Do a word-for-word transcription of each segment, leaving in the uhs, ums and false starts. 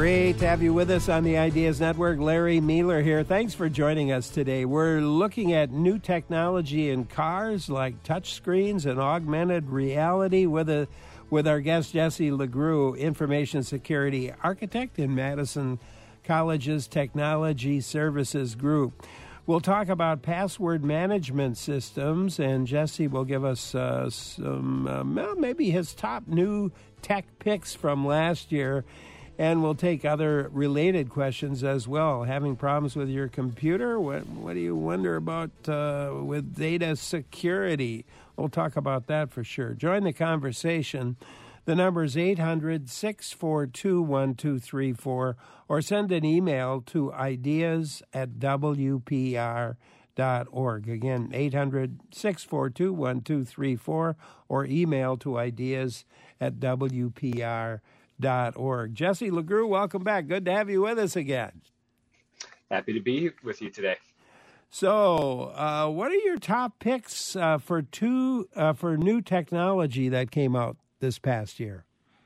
Great to have you with us on the Ideas Network. Larry Mueller here. Thanks for joining us today. We're looking at new technology in cars like touchscreens and augmented reality with a with our guest Jesse LeGroux, information security architect in Madison College's Technology Services Group. We'll talk about password management systems, and Jesse will give us uh, some uh, maybe his top new tech picks from last year. And we'll take other related questions as well. Having problems with your computer? What, what do you wonder about uh, with data security? We'll talk about that for sure. Join the conversation. The number is eight hundred, six four two, one two three four, or send an email to ideas at w p r dot org. Again, eight hundred, six four two, one two three four, or email to ideas at w p r dot org. Jesse LeGroux, welcome back. Good to have you with us again. Happy to be with you today. So, uh, what are your top picks uh, for two uh, for new technology that came out this past year?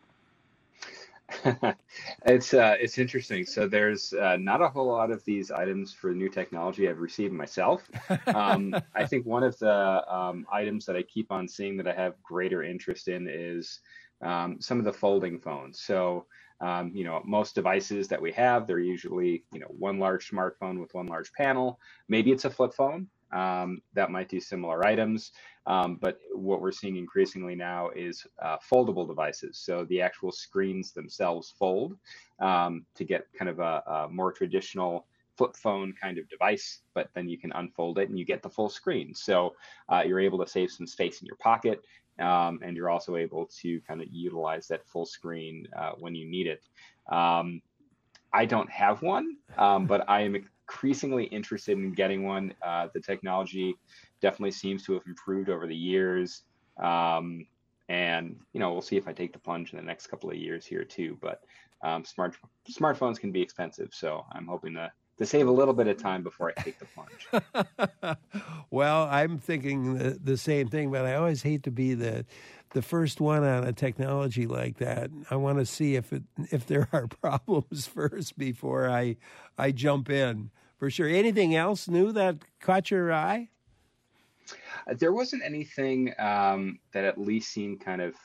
it's uh, it's interesting. So there's uh, not a whole lot of these items for new technology I've received myself. Um, I think one of the um, items that I keep on seeing that I have greater interest in is um, some of the folding phones. So um, you know, most devices that we have, they're usually, you know, one large smartphone with one large panel. Maybe it's a flip phone. Um, that might do similar items. Um, but what we're seeing increasingly now is uh, foldable devices. So the actual screens themselves fold um, to get kind of a, a more traditional flip phone kind of device, but then you can unfold it and you get the full screen. So uh, you're able to save some space in your pocket, um, and you're also able to kind of utilize that full screen uh, when you need it. Um, I don't have one, um, but I am increasingly interested in getting one. Uh, the technology definitely seems to have improved over the years. Um, and, you know, we'll see if I take the plunge in the next couple of years here too. But um, smart smartphones can be expensive. So I'm hoping to, to save a little bit of time before I take the plunge. Well, I'm thinking the, the same thing, but I always hate to be the the first one on a technology like that. I want to see if it if there are problems first before I I jump in. For sure. Anything else new that caught your eye? There wasn't anything um, that at least seemed kind of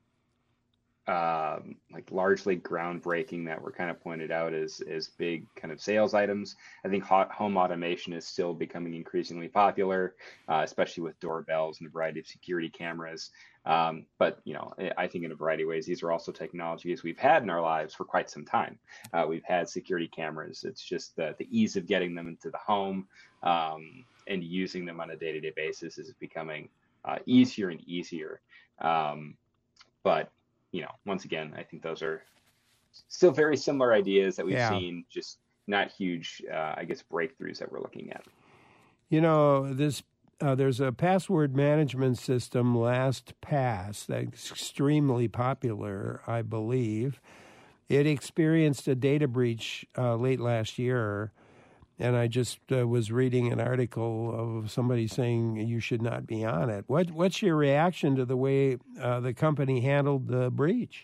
um, like largely groundbreaking that were kind of pointed out as as big kind of sales items. I think hot home automation is still becoming increasingly popular, uh, especially with doorbells and a variety of security cameras. Um, but, you know, I think in a variety of ways, these are also technologies we've had in our lives for quite some time. Uh, we've had security cameras. It's just the, the ease of getting them into the home um, and using them on a day-to-day basis is becoming uh, easier and easier. Um, but, you know, once again, I think those are still very similar ideas that we've yeah. seen, just not huge, uh, I guess, breakthroughs that we're looking at. You know, this Uh, there's a password management system, LastPass, that's extremely popular, I believe. It experienced a data breach uh, late last year, and I just uh, was reading an article of somebody saying you should not be on it. What What's your reaction to the way uh, the company handled the breach?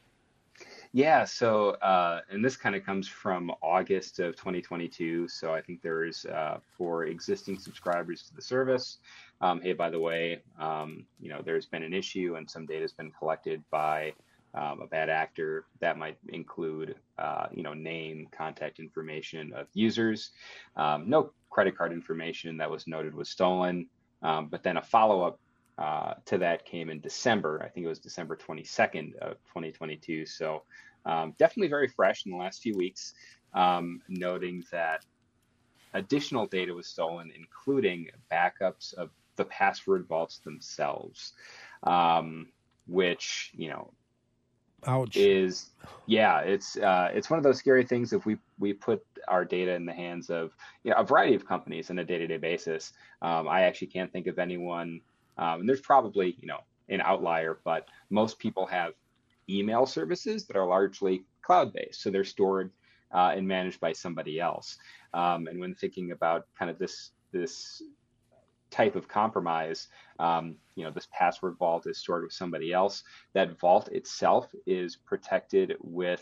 Yeah, so, uh, and this kind of comes from August of twenty twenty-two. So I think there's, uh, for existing subscribers to the service, um, hey, by the way, um, you know, there's been an issue and some data has been collected by um, a bad actor. That might include, uh, you know, name, contact information of users. Um, no credit card information that was noted was stolen, um, but then a follow-up Uh, to that came in December. I think it was December twenty-second of twenty twenty-two. So um, definitely very fresh in the last few weeks, um, noting that additional data was stolen, including backups of the password vaults themselves, um, which, you know, Ouch. is, yeah, it's uh, it's one of those scary things. If we, we put our data in the hands of, you know, a variety of companies on a day-to-day basis, um, I actually can't think of anyone. Um, and there's probably, you know, an outlier, but most people have email services that are largely cloud-based. So they're stored uh, and managed by somebody else. Um, and when thinking about kind of this, this type of compromise, um, you know, this password vault is stored with somebody else. That vault itself is protected with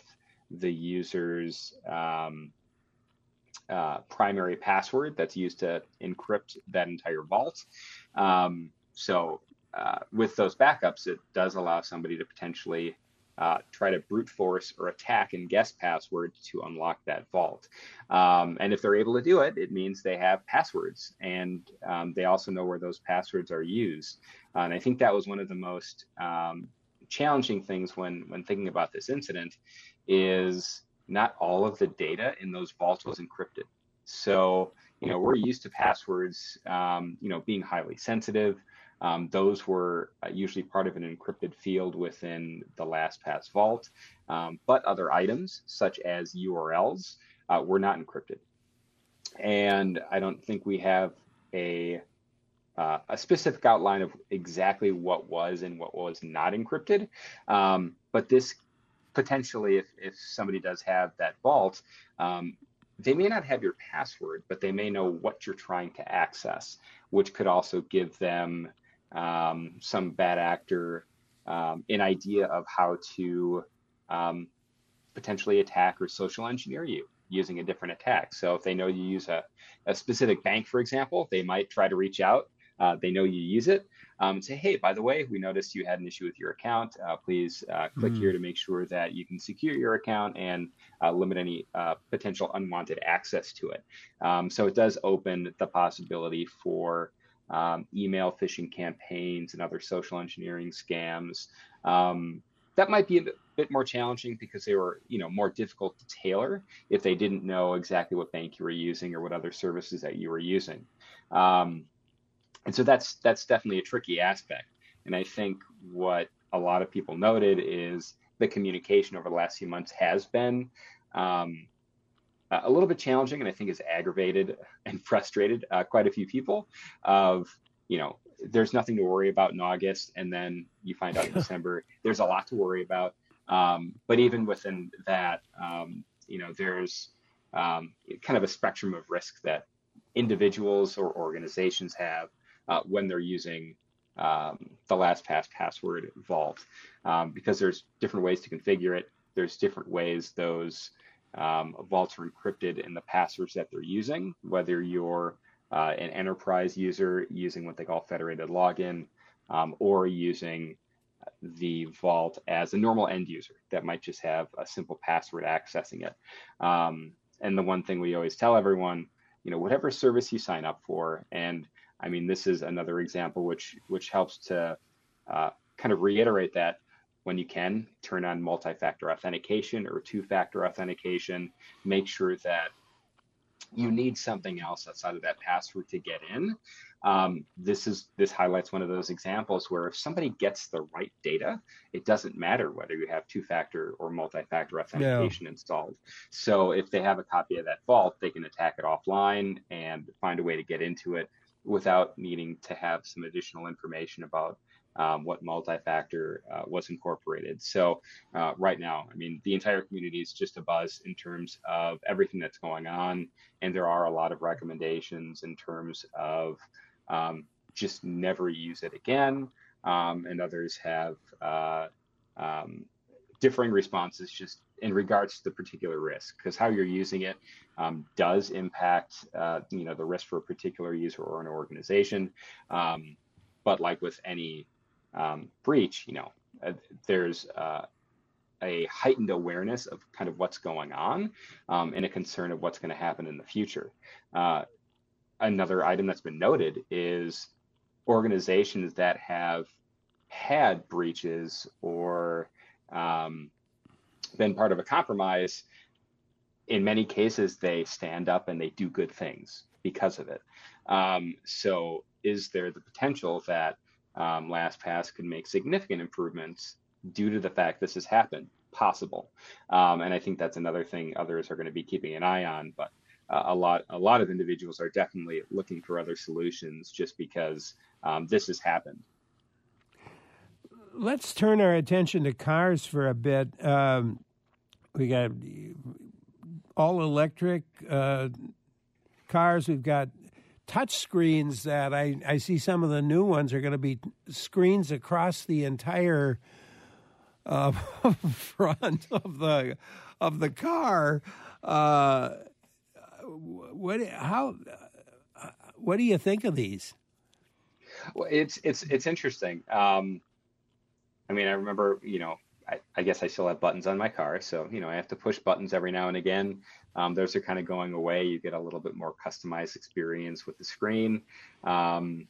the user's um, uh, primary password that's used to encrypt that entire vault. Um, so uh, with those backups, it does allow somebody to potentially uh, try to brute force or attack and guess passwords to unlock that vault. Um, and if they're able to do it, it means they have passwords, and um, they also know where those passwords are used. Uh, and I think that was one of the most um, challenging things when when thinking about this incident, is not all of the data in those vaults was encrypted. So, you know, we're used to passwords, um, you know, being highly sensitive. Um, those were uh, usually part of an encrypted field within the LastPass vault. Um, but other items, such as U R Ls, uh, were not encrypted. And I don't think we have a uh, a specific outline of exactly what was and what was not encrypted. Um, but this potentially, if, if somebody does have that vault, um, they may not have your password, but they may know what you're trying to access, which could also give them um, some bad actor um, an idea of how to um, potentially attack or social engineer you using a different attack. So if they know you use a, a specific bank, for example, they might try to reach out. Uh, they know you use it um, and say, hey, by the way, we noticed you had an issue with your account. Uh, please uh, click mm. here to make sure that you can secure your account and uh, limit any uh, potential unwanted access to it. Um, so it does open the possibility for um, email phishing campaigns and other social engineering scams. Um, that might be a bit more challenging because they were, you know, more difficult to tailor if they didn't know exactly what bank you were using or what other services that you were using. Um, And so that's that's definitely a tricky aspect. And I think what a lot of people noted is the communication over the last few months has been um, a little bit challenging, and I think has aggravated and frustrated uh, quite a few people. Of, you know, there's nothing to worry about in August, and then you find out in December there's a lot to worry about. Um, but even within that, um, you know, there's um, kind of a spectrum of risk that individuals or organizations have Uh, when they're using um, the LastPass password vault, um, because there's different ways to configure it. There's different ways those um, vaults are encrypted in the passwords that they're using, whether you're uh, an enterprise user using what they call federated login, um, or using the vault as a normal end user that might just have a simple password accessing it. Um, and the one thing we always tell everyone, you know, whatever service you sign up for, and I mean, this is another example which which helps to uh, kind of reiterate that when you can, turn on multi-factor authentication or two-factor authentication. Make sure that you need something else outside of that password to get in. Um, this is this highlights one of those examples where if somebody gets the right data, it doesn't matter whether you have two-factor or multi-factor authentication no. installed. So if they have a copy of that vault, they can attack it offline and find a way to get into it without needing to have some additional information about um, what multi-factor uh, was incorporated. So uh, right now, I mean, the entire community is just abuzz in terms of everything that's going on. And there are a lot of recommendations in terms of um, just never use it again. Um, and others have uh, um, differing responses just in regards to the particular risk, because how you're using it um, does impact, uh, you know, the risk for a particular user or an organization. Um, but like with any um, breach, you know, uh, there's uh, a heightened awareness of kind of what's going on um, and a concern of what's going to happen in the future. Uh, another item that's been noted is organizations that have had breaches or um, been part of a compromise. In many cases, they stand up and they do good things because of it. Um, so is there the potential that um, LastPass could make significant improvements due to the fact this has happened? Possible. Um, and I think that's another thing others are going to be keeping an eye on. But uh, a lot a lot of individuals are definitely looking for other solutions just because um, this has happened. Let's turn our attention to cars for a bit. Um, we got all electric uh, cars. We've got touch screens that I, I see some of the new ones are going to be screens across the entire uh, front of the of the car. Uh, what how what do you think of these? Well, it's it's it's interesting. Um, I mean, I remember, you know, I, I guess I still have buttons on my car, so you know, I have to push buttons every now and again. Um, those are kind of going away. You get a little bit more customized experience with the screen. Um,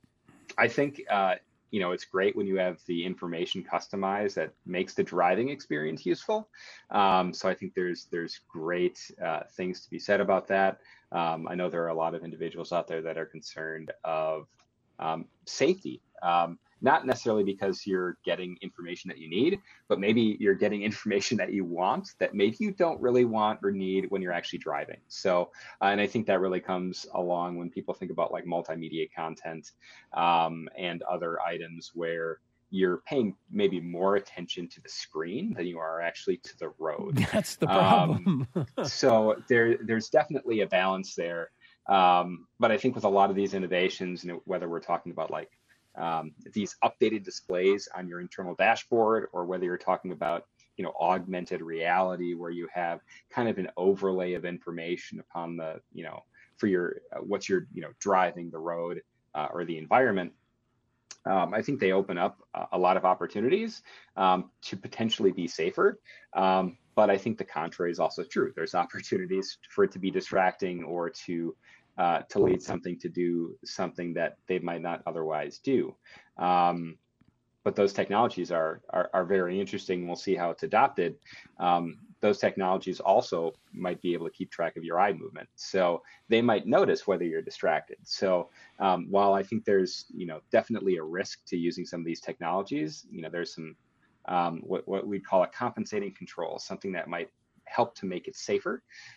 I think uh, you know, it's great when you have the information customized that makes the driving experience useful. Um, so I think there's there's great uh, things to be said about that. Um, I know there are a lot of individuals out there that are concerned of um, safety. Um, not necessarily because you're getting information that you need, but maybe you're getting information that you want that maybe you don't really want or need when you're actually driving. So, uh, and I think that really comes along when people think about like multimedia content um, and other items where you're paying maybe more attention to the screen than you are actually to the road. That's the problem. um, so there, there's definitely a balance there. Um, but I think with a lot of these innovations, you know, whether we're talking about like um, these updated displays on your internal dashboard, or whether you're talking about, you know, augmented reality, where you have kind of an overlay of information upon the, you know, for your uh, what you're, you know, driving the road uh, or the environment. Um, I think they open up a lot of opportunities um, to potentially be safer. Um, but I think the contrary is also true. There's opportunities for it to be distracting or to uh, to lead something to do something that they might not otherwise do. Um, but those technologies are, are are very interesting. We'll see how it's adopted. Um, those technologies also might be able to keep track of your eye movement, so they might notice whether you're distracted. So um, while I think there's, you know, definitely a risk to using some of these technologies, you know, there's some um, what what we call a compensating control, something that might help to make it safer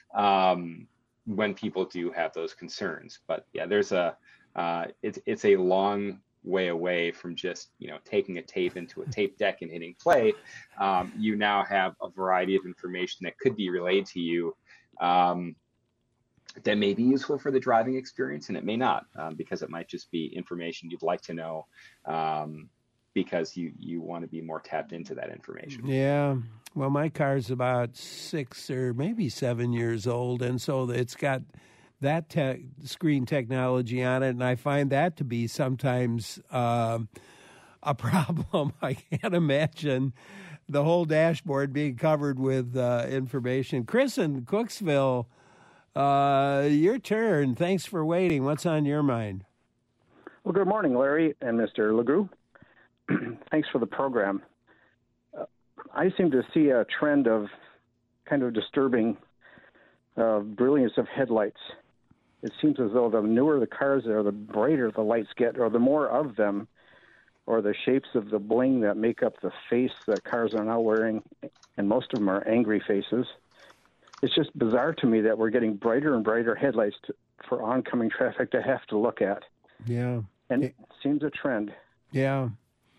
um, when people do have those concerns. But yeah, there's a uh, it's it's a long way away from just, you know, taking a tape into a tape deck and hitting play. Um, you now have a variety of information that could be relayed to you um, that may be useful for the driving experience, and it may not, um, because it might just be information you'd like to know um, because you you want to be more tapped into that information. Yeah. Well, my car's about six or maybe seven years old, and so it's got that te- screen technology on it, and I find that to be sometimes uh, a problem. I can't imagine the whole dashboard being covered with uh, information. Chris in Cooksville, uh, your turn. Thanks for waiting. What's on your mind? Well, good morning, Larry and Mister LeGroux. Thanks for the program. Uh, I seem to see a trend of kind of disturbing uh, brilliance of headlights. It seems as though the newer the cars are, the brighter the lights get, or the more of them, or the shapes of the bling that make up the face that cars are now wearing, and most of them are angry faces. It's just bizarre to me that we're getting brighter and brighter headlights to, for oncoming traffic to have to look at. Yeah. And it seems a trend. Yeah.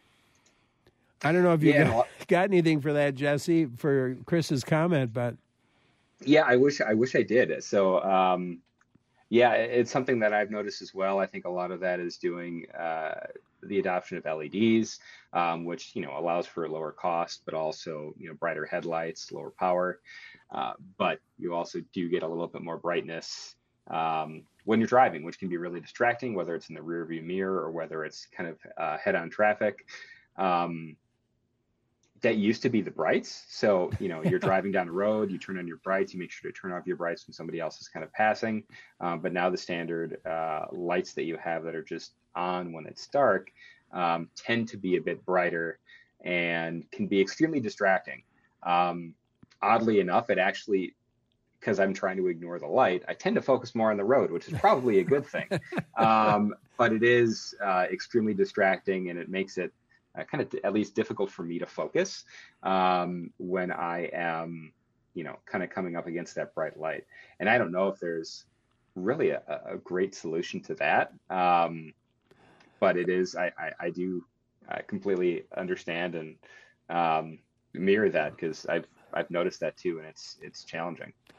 I don't know if you Yeah, got, well, got anything for that, Jesse, for Chris's comment, but yeah, I wish I wish I did. So um, yeah, it's something that I've noticed as well. I think a lot of that is doing uh, the adoption of L E Ds, um, which, you know, allows for a lower cost, but also, you know, brighter headlights, lower power. Uh, but you also do get a little bit more brightness um, when you're driving, which can be really distracting, whether it's in the rear view mirror or whether it's kind of uh, head-on traffic. Um, that used to be the brights. So, you know, you're driving down the road, you turn on your brights, you make sure to turn off your brights when somebody else is kind of passing. Um, but now the standard uh, lights that you have that are just on when it's dark um, tend to be a bit brighter and can be extremely distracting. Um, oddly enough, it actually, because I'm trying to ignore the light, I tend to focus more on the road, which is probably a good thing. Um, but it is uh, extremely distracting, and it makes it Uh, kind of at least difficult for me to focus um, when I am, you know, kind of coming up against that bright light. And I don't know if there's really a, a great solution to that. Um, but it is, I, I, I do I completely understand and um, mirror that, because I've I've noticed that too, and it's it's challenging.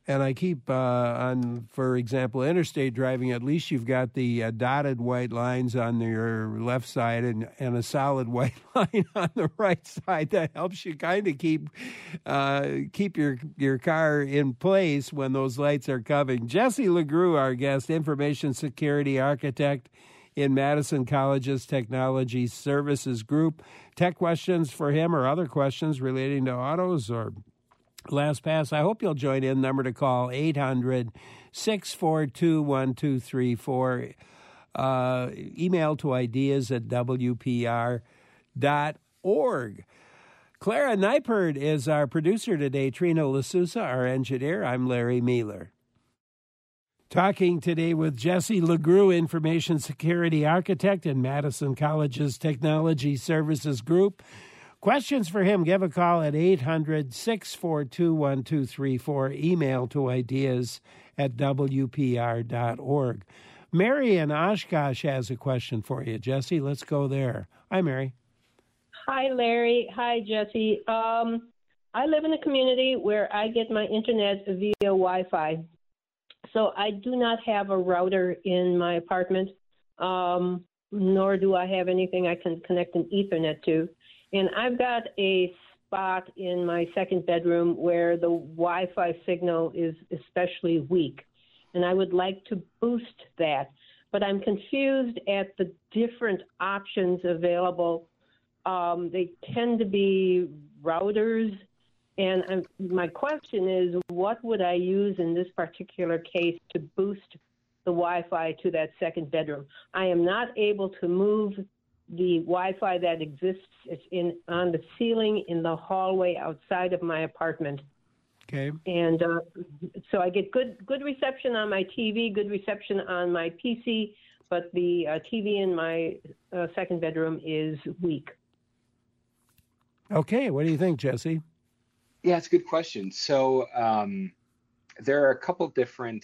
And I keep uh, on, for example, interstate driving, at least you've got the uh, dotted white lines on your left side and, and a solid white line on the right side. That helps you kind of keep uh, keep your, your car in place when those lights are coming. Jesse LeGroux, our guest, information security architect in Madison College's Technology Services Group. Tech questions for him or other questions relating to autos or LastPass, I hope you'll join in. Number to call, eight hundred, six four two, one two three four. Uh, email to ideas at w p r dot org. Clara Neipert is our producer today. Trino LaSousa, our engineer. I'm Larry Mealer. Talking today with Jesse LeGroux, information security architect in Madison College's Technology Services Group. Questions for him, give a call at eight hundred, six four two, one two three four. Email to ideas at w p r dot org. Mary in Oshkosh has a question for you. Jesse, let's go there. Hi, Mary. Hi, Larry. Hi, Jesse. Um, I live in a community where I get my internet via Wi-Fi. So I do not have a router in my apartment, um, nor do I have anything I can connect an Ethernet to. And I've got a spot in my second bedroom where the Wi-Fi signal is especially weak, and I would like to boost that. But I'm confused at the different options available. Um, they tend to be routers, and I'm, my question is, what would I use in this particular case to boost the Wi-Fi to that second bedroom? I am not able to move the Wi-Fi that exists. It's in on the ceiling in the hallway outside of my apartment. Okay. And uh, so I get good good reception on my T V, good reception on my P C, but the uh, T V in my uh, second bedroom is weak. Okay. What do you think, Jesse? Yeah, it's a good question. So um, there are a couple different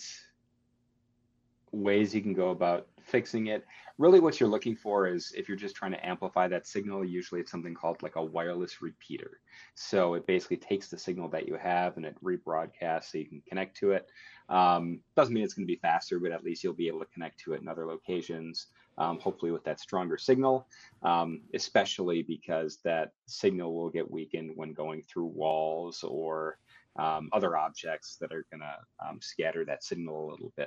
ways you can go about fixing it. Really what you're looking for is, if you're just trying to amplify that signal, usually it's something called like a wireless repeater. So it basically takes the signal that you have and it rebroadcasts so you can connect to it. Um, doesn't mean it's going to be faster, but at least you'll be able to connect to it in other locations, um, hopefully with that stronger signal, um, especially because that signal will get weakened when going through walls or um, other objects that are going to um, scatter that signal a little bit.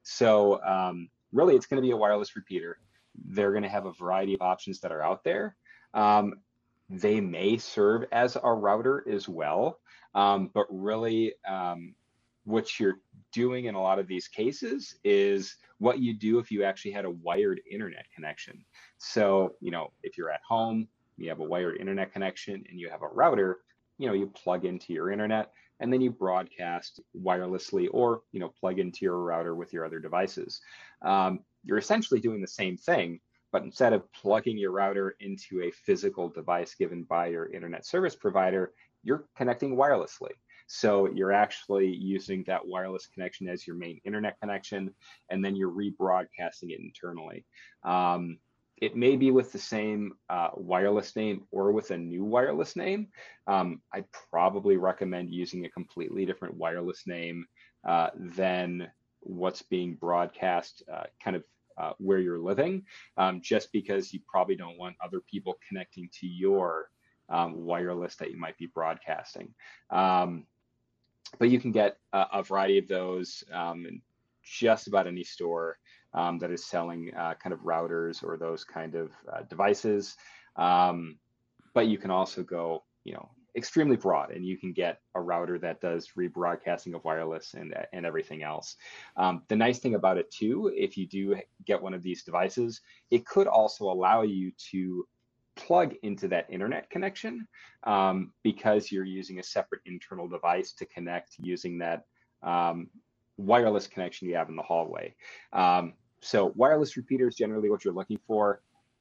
So um, really, it's going to be a wireless repeater. They're going to have a variety of options that are out there. Um, they may serve as a router as well, um, but really um, what you're doing in a lot of these cases is what you do if you actually had a wired internet connection. So, you know, if you're at home, you have a wired internet connection and you have a router, you know, you plug into your internet and then you broadcast wirelessly, or, you know, plug into your router with your other devices. Um, you're essentially doing the same thing, but instead of plugging your router into a physical device given by your internet service provider, you're connecting wirelessly. So you're actually using that wireless connection as your main internet connection, and then you're rebroadcasting it internally. Um, It may be with the same uh, wireless name or with a new wireless name. Um, I'd probably recommend using a completely different wireless name uh, than what's being broadcast uh, kind of uh, where you're living, um, just because you probably don't want other people connecting to your um, wireless that you might be broadcasting. Um, but you can get a, a variety of those um, in just about any store Um, that is selling uh, kind of routers or those kind of uh, devices. Um, but you can also go, you know, extremely broad, and you can get a router that does rebroadcasting of wireless and and everything else. Um, the nice thing about it too, if you do get one of these devices, it could also allow you to plug into that internet connection um, because you're using a separate internal device to connect using that um, wireless connection you have in the hallway. Um, So wireless repeater is generally what you're looking for.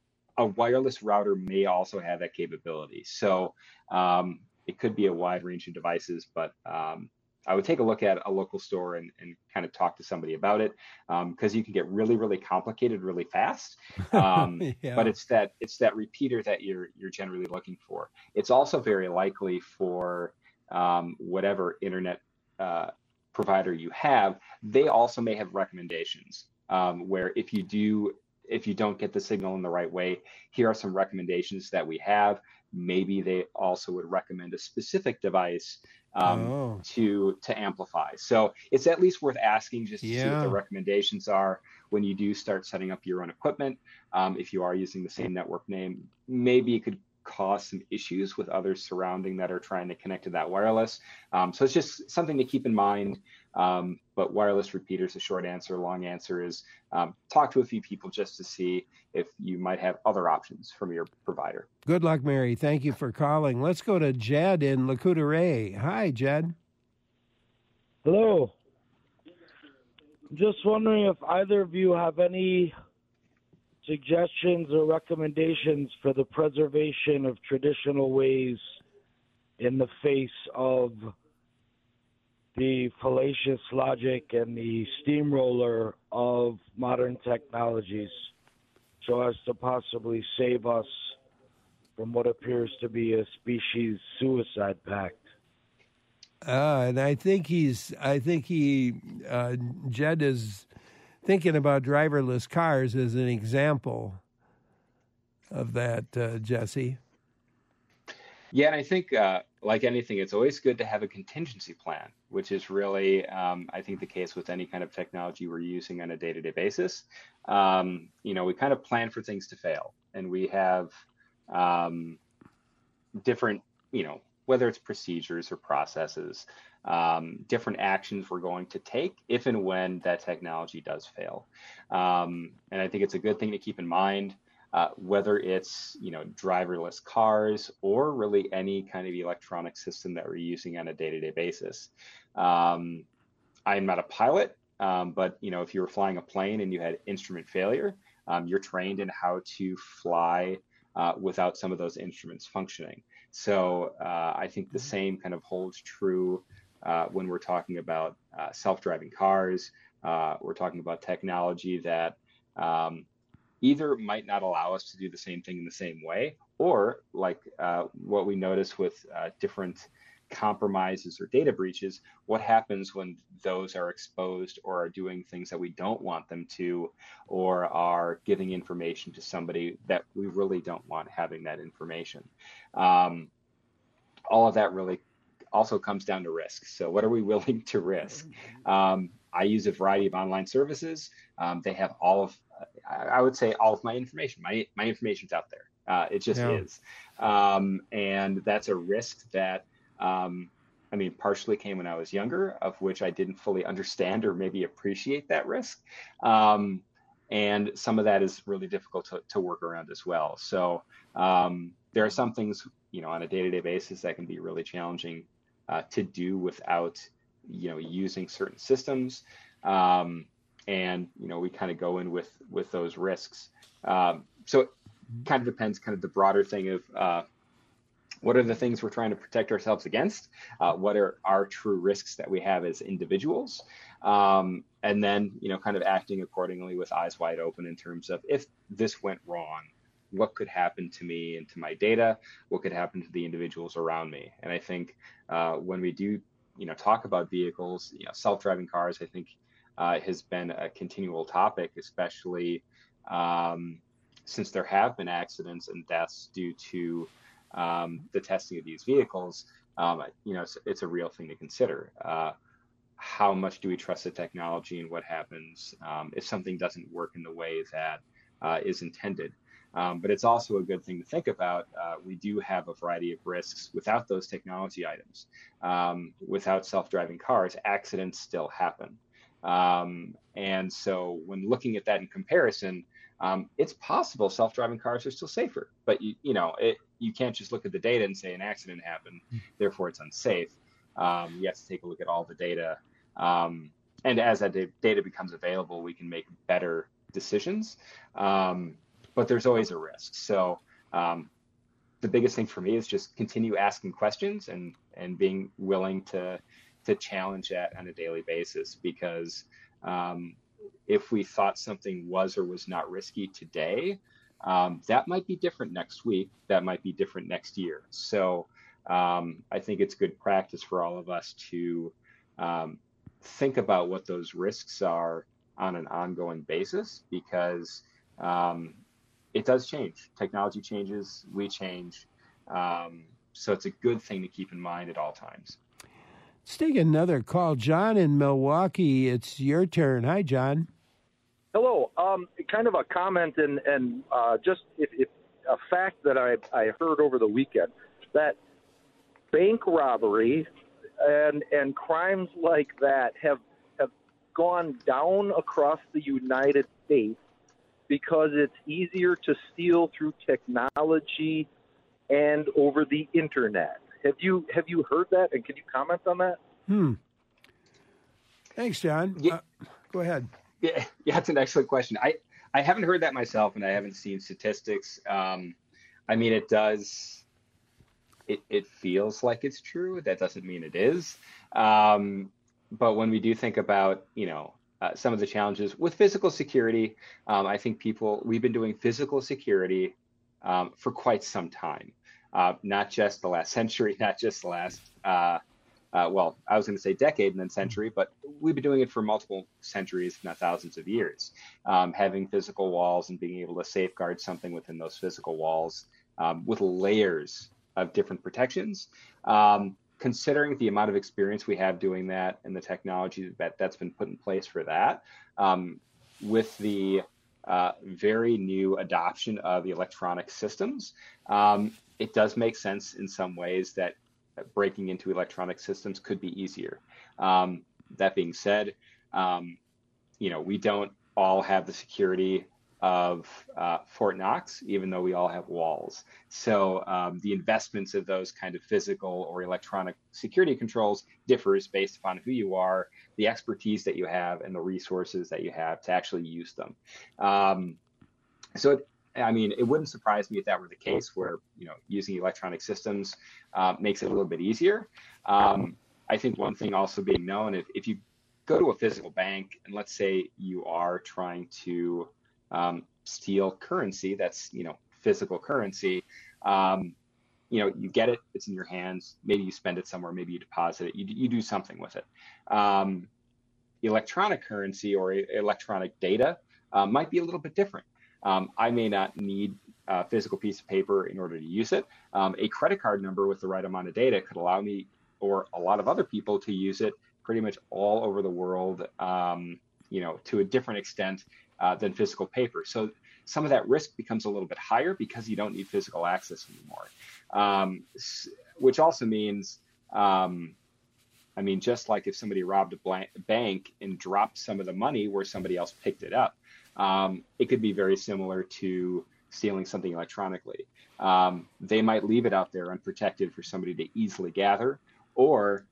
A wireless router may also have that capability. So um, it could be a wide range of devices, but um, I would take a look at a local store and, and kind of talk to somebody about it, because um, you can get really, really complicated really fast. Um, yeah. But it's that it's that repeater that you're you're generally looking for. It's also very likely for um, whatever internet uh, provider you have, they also may have recommendations um, where if you do, if you don't get the signal in the right way, here are some recommendations that we have. Maybe they also would recommend a specific device um, oh. to to amplify. So it's at least worth asking just to Yeah. see what the recommendations are when you do start setting up your own equipment. Um, if you are using the same network name, maybe it could cause some issues with others surrounding that are trying to connect to that wireless. Um, so it's just something to keep in mind. Um, but wireless repeaters, the short answer, long answer is um, talk to a few people just to see if you might have other options from your provider. Good luck, Mary. Thank you for calling. Let's go to Jed in Lac-Courte. Hi, Jed. Hello. I'm just wondering if either of you have any suggestions or recommendations for the preservation of traditional ways in the face of the fallacious logic and the steamroller of modern technologies, so as to possibly save us from what appears to be a species suicide pact. Uh, and I think he's, I think he, uh, Jed is thinking about driverless cars as an example of that, uh, Jesse. Yeah, and I think, uh, like anything, it's always good to have a contingency plan, which is really, um, I think, the case with any kind of technology we're using on a day-to-day basis. Um, you know, we kind of plan for things to fail, and we have um, different, you know, whether it's procedures or processes, um, different actions we're going to take if and when that technology does fail. Um, and I think it's a good thing to keep in mind. Uh, whether it's, you know, driverless cars or really any kind of electronic system that we're using on a day-to-day basis. Um, I'm not a pilot, um, but, you know, if you were flying a plane and you had instrument failure, um, you're trained in how to fly uh, without some of those instruments functioning. So uh, I think the same kind of holds true uh, when we're talking about uh, self-driving cars. Uh, we're talking about technology that um, either might not allow us to do the same thing in the same way, or like uh, what we notice with uh, different compromises or data breaches, what happens when those are exposed or are doing things that we don't want them to, or are giving information to somebody that we really don't want having that information. Um, all of that really also comes down to risk. So what are we willing to risk? Um, I use a variety of online services. Um, they have all of, I would say all of my information. My my information's out there. Uh, it just Yeah. is. Um, and that's a risk that, um, I mean, partially came when I was younger, of which I didn't fully understand or maybe appreciate that risk. Um, and some of that is really difficult to, to work around as well. So um, there are some things, you know, on a day-to-day basis that can be really challenging uh, to do without, you know, using certain systems. Um, and, you know, we kind of go in with, with those risks. Um, so it kind of depends, kind of the broader thing of uh, what are the things we're trying to protect ourselves against? Uh, what are our true risks that we have as individuals? Um, and then, you know, kind of acting accordingly with eyes wide open in terms of if this went wrong, what could happen to me and to my data? What could happen to the individuals around me? And I think uh, when we do, you know, talk about vehicles, you know, self-driving cars, I think uh, has been a continual topic, especially um, since there have been accidents and deaths due to um, the testing of these vehicles. Um, you know, it's, it's a real thing to consider. Uh, how much do we trust the technology, and what happens um, if something doesn't work in the way that uh, is intended? Um, but it's also a good thing to think about. Uh, we do have a variety of risks without those technology items. Um, without self-driving cars, accidents still happen. Um, and so when looking at that in comparison, um, it's possible self-driving cars are still safer. But, you, you know, it, you can't just look at the data and say an accident happened, therefore it's unsafe. Um, you have to take a look at all the data. Um, and as that data becomes available, we can make better decisions. Um, but there's always a risk. So um, the biggest thing for me is just continue asking questions and, and being willing to, to challenge that on a daily basis, because um, if we thought something was or was not risky today, um, that might be different next week. That might be different next year. So um, I think it's good practice for all of us to um, think about what those risks are on an ongoing basis, because um, it does change. Technology changes, we change. Um, so it's a good thing to keep in mind at all times. Let's take another call. John in Milwaukee, it's your turn. Hi, John. Hello. Um, kind of a comment and, and uh, just if, if a fact that I, I heard over the weekend, that bank robbery and and crimes like that have have gone down across the United States because it's easier to steal through technology and over the internet. Have you have you heard that, and can you comment on that? Hmm. Thanks, John. Yeah. Uh, go ahead. Yeah, yeah, that's an excellent question. I, I haven't heard that myself, and I haven't seen statistics. Um, I mean, it does, it, it feels like it's true. That doesn't mean it is. Um, but when we do think about, you know, uh, some of the challenges with physical security, um, I think people, we've been doing physical security um, for quite some time, uh, not just the last century, not just the last uh Uh, well, I was going to say decade and then century, but we've been doing it for multiple centuries, if not thousands of years. Um, having physical walls and being able to safeguard something within those physical walls um, with layers of different protections. Um, considering the amount of experience we have doing that and the technology that, that's been put in place for that, um, with the uh, very new adoption of the electronic systems, um, it does make sense in some ways that breaking into electronic systems could be easier. Um, that being said, um, you know, we don't all have the security of uh, Fort Knox, even though we all have walls. So um, the investments of those kind of physical or electronic security controls differs based upon who you are, the expertise that you have, and the resources that you have to actually use them. Um, so it, I mean, it wouldn't surprise me if that were the case, where, you know, using electronic systems uh, makes it a little bit easier. Um, I think one thing also being known, if, if you go to a physical bank and let's say you are trying to um, steal currency, that's, you know, physical currency, um, you know, you get it, it's in your hands, maybe you spend it somewhere, maybe you deposit it, you, you do something with it. Um, electronic currency or electronic data uh, might be a little bit different. Um, I may not need a physical piece of paper in order to use it. Um, a credit card number with the right amount of data could allow me or a lot of other people to use it pretty much all over the world, um, you know, to a different extent uh, than physical paper. So some of that risk becomes a little bit higher because you don't need physical access anymore, um, which also means, um, I mean, just like if somebody robbed a blank bank and dropped some of the money where somebody else picked it up, Um, it could be very similar to stealing something electronically. Um, they might leave it out there unprotected for somebody to easily gather, or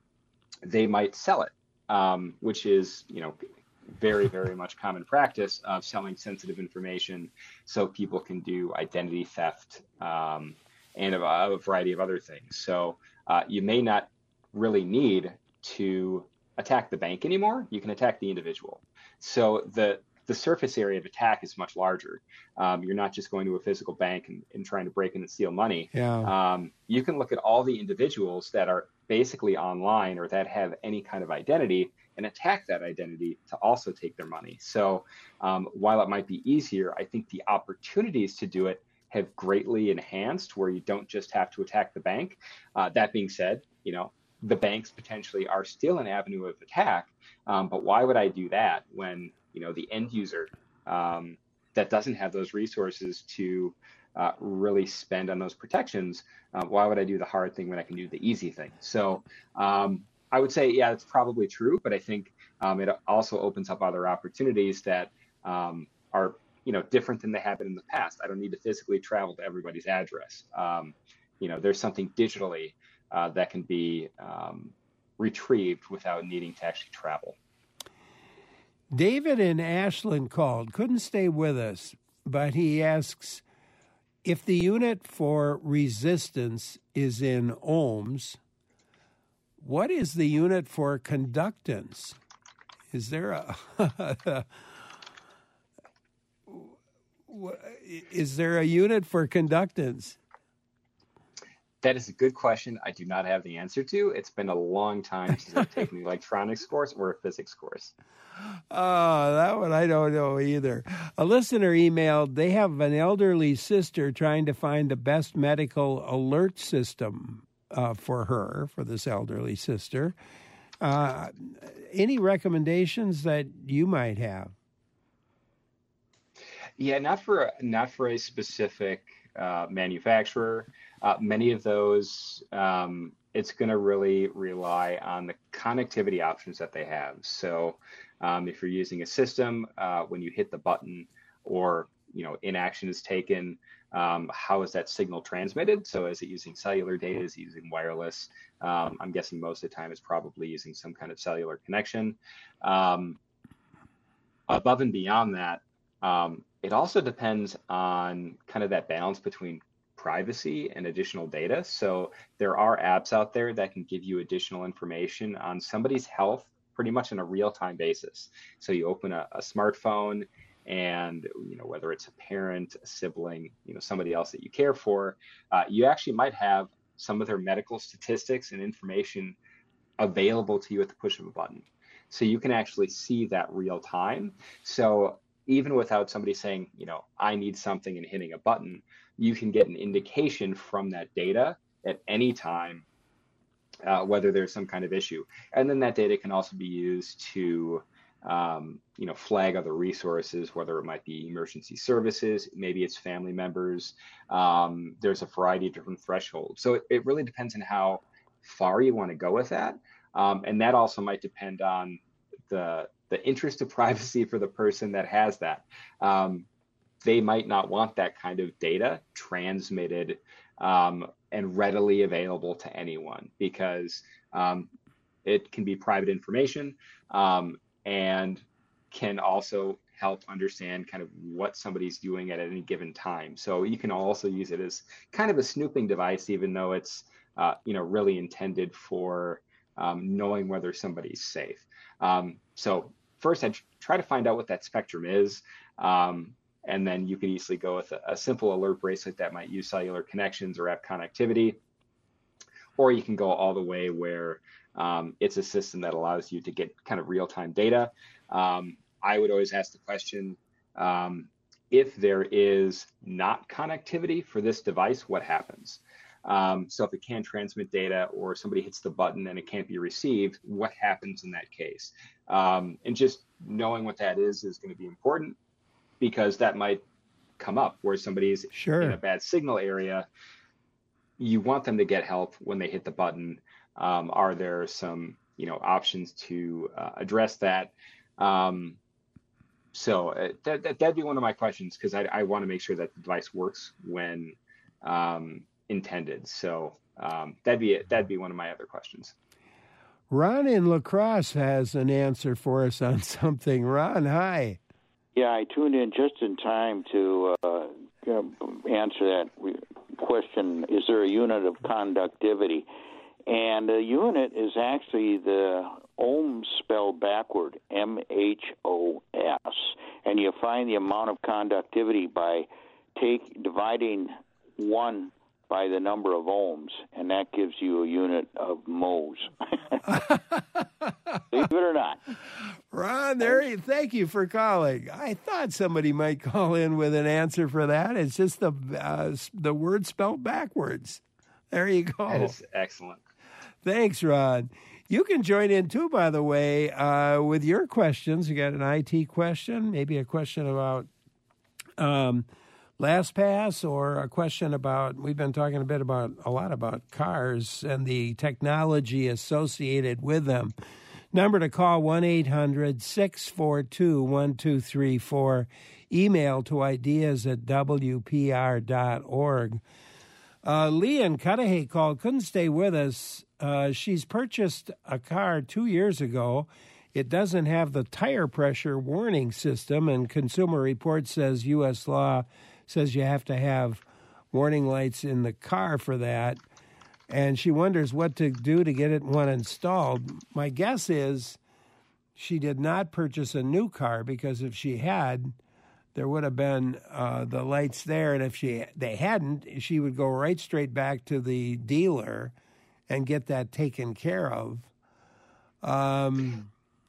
they might sell it, um, which is, you know, very, very much common practice of selling sensitive information so people can do identity theft um, and a, a variety of other things. So uh, you may not really need to attack the bank anymore. You can attack the individual. So the the surface area of attack is much larger. Um, you're not just going to a physical bank and, and trying to break in and steal money. Yeah. Um, you can look at all the individuals that are basically online or that have any kind of identity and attack that identity to also take their money. So um, while it might be easier, I think the opportunities to do it have greatly enhanced, where you don't just have to attack the bank. Uh, that being said, you know, the banks potentially are still an avenue of attack. Um, but why would I do that when, you know, the end user um, that doesn't have those resources to uh, really spend on those protections, uh, why would I do the hard thing when I can do the easy thing? So um, I would say, yeah, it's probably true, but I think um, it also opens up other opportunities that um, are, you know, different than they have been in the past. I don't need to physically travel to everybody's address. Um, you know, there's something digitally uh, that can be um, retrieved without needing to actually travel. David in Ashland called, couldn't stay with us, but he asks, if the unit for resistance is in ohms, what is the unit for conductance? Is there a is there a unit for conductance? That is a good question. I do not have the answer to. It's been a long time since I've taken an electronics course or a physics course. Oh, that one I don't know either. A listener emailed, they have an elderly sister trying to find the best medical alert system uh, for her, for this elderly sister. Uh, any recommendations that you might have? Yeah, not for not for a specific uh, manufacturer. Uh, many of those, um, it's going to really rely on the connectivity options that they have. So, um, if you're using a system, uh, when you hit the button, or you know, inaction is taken, um, how is that signal transmitted? So, is it using cellular data? Is it using wireless? Um, I'm guessing most of the time it's probably using some kind of cellular connection. Um, above and beyond that, um, it also depends on kind of that balance between privacy and additional data. So there are apps out there that can give you additional information on somebody's health pretty much on a real-time basis. So you open a, a smartphone, and you know, whether it's a parent, a sibling, you know, somebody else that you care for, uh, you actually might have some of their medical statistics and information available to you at the push of a button. So you can actually see that real time. So even without somebody saying, you know, I need something and hitting a button, you can get an indication from that data at any time, uh, whether there's some kind of issue. And then that data can also be used to, um, you know, flag other resources, whether it might be emergency services, maybe it's family members. Um, there's a variety of different thresholds. So it, it really depends on how far you want to go with that. Um, and that also might depend on the the interest of privacy for the person that has that. Um, they might not want that kind of data transmitted um, and readily available to anyone, because um, it can be private information um, and can also help understand kind of what somebody's doing at any given time. So you can also use it as kind of a snooping device, even though it's uh, you know, really intended for um, knowing whether somebody's safe. Um, so first, I try to find out what that spectrum is, um, and then you can easily go with a, a simple alert bracelet that might use cellular connections or app connectivity, or you can go all the way where um, it's a system that allows you to get kind of real-time data. Um, I would always ask the question, um, if there is not connectivity for this device, what happens? Um, so if it can't transmit data, or somebody hits the button and it can't be received, what happens in that case? Um, and just knowing what that is is going to be important, because that might come up where somebody's sure. in a bad signal area. You want them to get help when they hit the button. Um, are there some, you know, options to uh, address that? Um, so uh, that, that, that'd be one of my questions, because I, I want to make sure that the device works when um, intended. So um, that'd be it. That'd be one of my other questions. Ron in La Crosse has an answer for us on something. Ron, hi. Yeah, I tuned in just in time to uh, answer that question, is there a unit of conductivity? And a unit is actually the ohms spelled backward, M H O S. And you find the amount of conductivity by take dividing one by the number of ohms, and that gives you a unit of mo's. Believe it or not. Ron, there you, thank you for calling. I thought somebody might call in with an answer for that. It's just the uh, the word spelled backwards. There you go. That is excellent. Thanks, Ron. You can join in, too, by the way, uh, with your questions. You got an I T question, maybe a question about um, LastPass, or a question about, we've been talking a bit about, a lot about cars and the technology associated with them. Number to call, one eight hundred six four two one two three four. Email to ideas at w p r dot org. Uh, Lee in Cudahy called, couldn't stay with us. Uh, she's purchased a car two years ago. It doesn't have the tire pressure warning system, and Consumer Reports says U S law says you have to have warning lights in the car for that. And she wonders what to do to get it one installed. My guess is she did not purchase a new car, because if she had, there would have been uh, the lights there, and if she they hadn't, she would go right straight back to the dealer and get that taken care of. Um,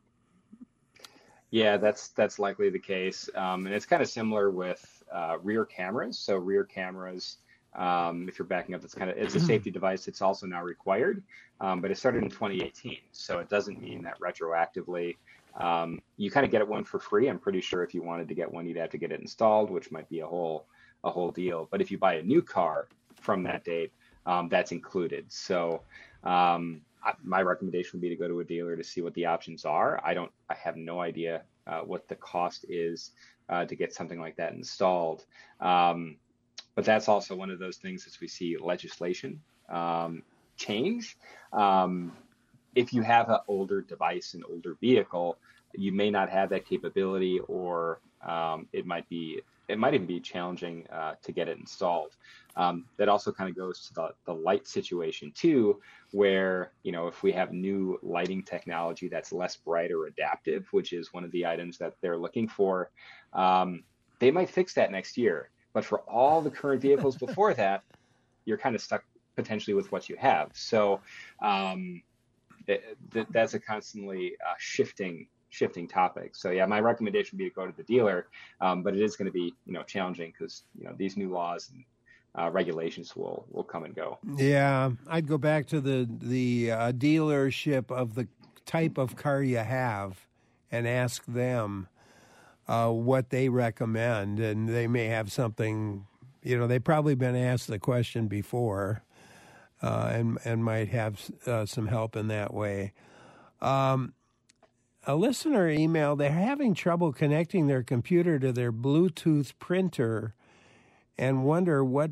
yeah, that's that's likely the case, um, and it's kind of similar with uh, rear cameras. So rear cameras, um, if you're backing up, that's kind of it's a safety device. It's also now required, um, but it started in twenty eighteen, so it doesn't mean that retroactively. Um, you kind of get it one for free. I'm pretty sure if you wanted to get one, you'd have to get it installed, which might be a whole a whole deal. But if you buy a new car from that date, um, that's included. So um, I, my recommendation would be to go to a dealer to see what the options are. I don't. I have no idea uh, what the cost is uh, to get something like that installed. Um, but that's also one of those things as we see legislation um, change. Um, if you have an older device, an older vehicle, you may not have that capability, or um, it might be, it might even be challenging uh, to get it installed. Um, that also kind of goes to the, the light situation too, where, you know, if we have new lighting technology that's less bright or adaptive, which is one of the items that they're looking for, um, they might fix that next year. But for all the current vehicles before that, you're kind of stuck potentially with what you have. So, um, It, that, that's a constantly uh, shifting shifting topic. So yeah, my recommendation would be to go to the dealer, um, but it is going to be you know challenging because you know these new laws and uh, regulations will will come and go. Yeah, I'd go back to the the uh, dealership of the type of car you have and ask them uh, what they recommend, and they may have something. You know, they've probably been asked the question before. Uh, and and might have uh, some help in that way. Um, a listener emailed, they're having trouble connecting their computer to their Bluetooth printer and wonder what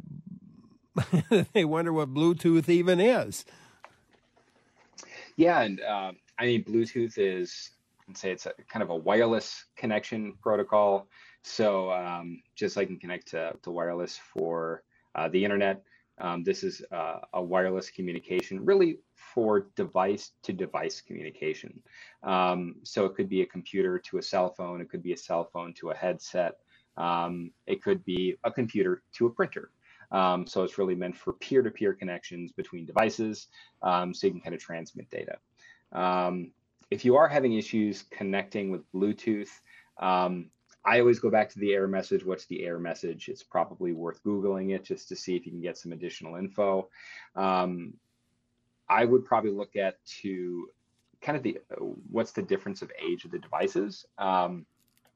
they wonder what Bluetooth even is. Yeah, and uh, I mean, Bluetooth is, I'd say it's a kind of a wireless connection protocol. So um, just like you can connect to, to wireless for uh, the internet, Um, this is uh, a wireless communication, really for device-to-device communication. Um, so it could be a computer to a cell phone. It could be a cell phone to a headset. Um, it could be a computer to a printer. Um, so it's really meant for peer-to-peer connections between devices, um, so you can kind of transmit data. Um, if you are having issues connecting with Bluetooth, um, I always go back to the error message. What's the error message? It's probably worth Googling it just to see if you can get some additional info. Um, I would probably look at to kind of the, what's the difference of age of the devices? Um,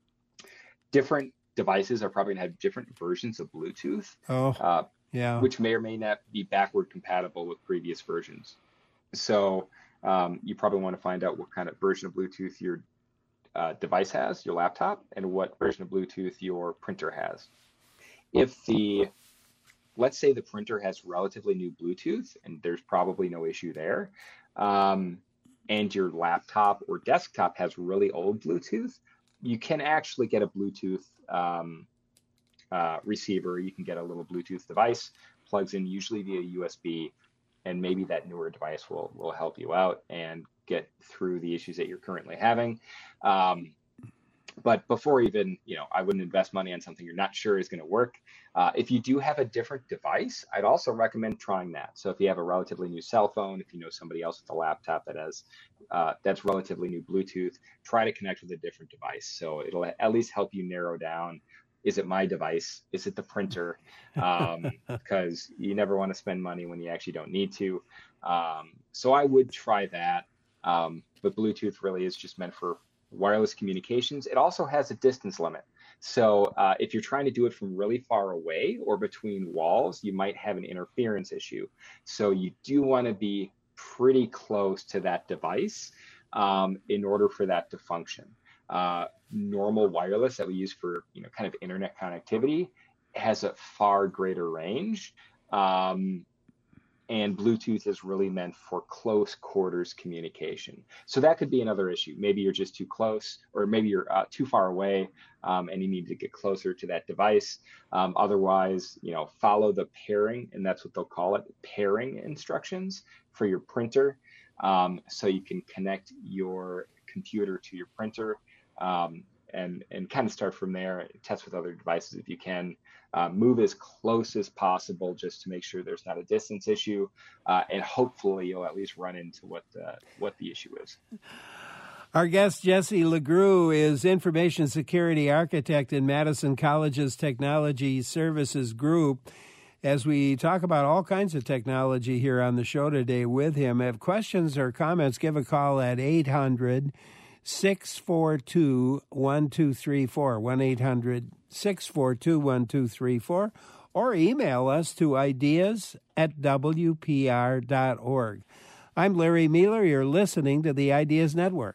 different devices are probably gonna have different versions of Bluetooth, oh, uh, yeah. which may or may not be backward compatible with previous versions. So um, you probably wanna find out what kind of version of Bluetooth you're Uh, device has, your laptop, and what version of Bluetooth your printer has. If the, let's say the printer has relatively new Bluetooth, and there's probably no issue there, um, and your laptop or desktop has really old Bluetooth, you can actually get a Bluetooth um, uh, receiver. You can get a little Bluetooth device, plugs in usually via U S B, and maybe that newer device will will help you out and get through the issues that you're currently having. Um, but before even, you know, I wouldn't invest money on something you're not sure is going to work. Uh, if you do have a different device, I'd also recommend trying that. So if you have a relatively new cell phone, if you know somebody else with a laptop that has, uh, that's relatively new Bluetooth, try to connect with a different device. So it'll at least help you narrow down, is it my device? Is it the printer? Um, because you never want to spend money when you actually don't need to. Um, so I would try that. Um, but Bluetooth really is just meant for wireless communications. It also has a distance limit. So uh, if you're trying to do it from really far away or between walls, you might have an interference issue. So you do want to be pretty close to that device um, in order for that to function. Uh, normal wireless that we use for, you know, kind of internet connectivity has a far greater range. Um, and Bluetooth is really meant for close quarters communication. So that could be another issue. Maybe you're just too close, or maybe you're uh, too far away um, and you need to get closer to that device. Um, otherwise, you know, follow the pairing, and that's what they'll call it, pairing instructions for your printer. Um, so you can connect your computer to your printer. Um, and and kind of start from there. Test with other devices if you can. Uh, move as close as possible just to make sure there's not a distance issue, uh, and hopefully you'll at least run into what the, what the issue is. Our guest, Jesse LeGrew, is Information Security Architect in Madison College's Technology Services Group. As we talk about all kinds of technology here on the show today with him, if questions or comments, give a call at eight hundred, six four two, one two three four, one eight hundred, six four two, one two three four, or email us to ideas at w p r dot org. I'm Larry Mealer. You're listening to the Ideas Network.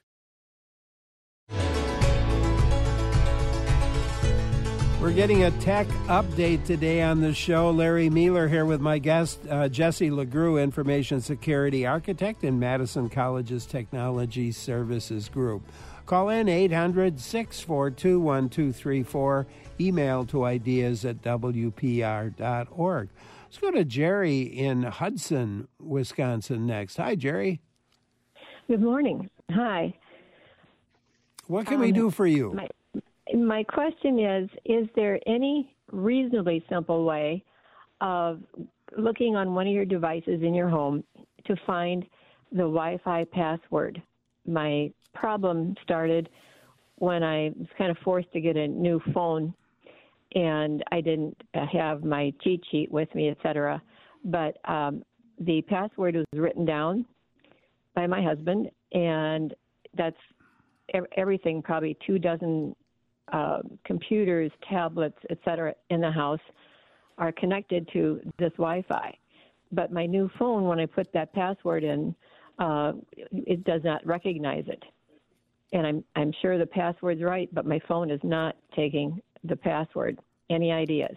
We're getting a tech update today on the show. Larry Mealer here with my guest, uh, Jesse LeGrew, Information Security Architect in Madison College's Technology Services Group. Call in eight hundred, six four two, one two three four. Email to ideas at w p r dot org. Let's go to Jerry in Hudson, Wisconsin next. Hi, Jerry. Good morning. Hi. What can um, we do for you? My, my question is, is there any reasonably simple way of looking on one of your devices in your home to find the Wi-Fi password? My problem started when I was kind of forced to get a new phone, and I didn't have my cheat sheet with me, et cetera. But um, the password was written down by my husband, and that's everything, probably two dozen uh, computers, tablets, et cetera, in the house are connected to this Wi-Fi. But my new phone, when I put that password in, uh, it does not recognize it. And I'm I'm sure the password's right, but my phone is not taking the password. Any ideas?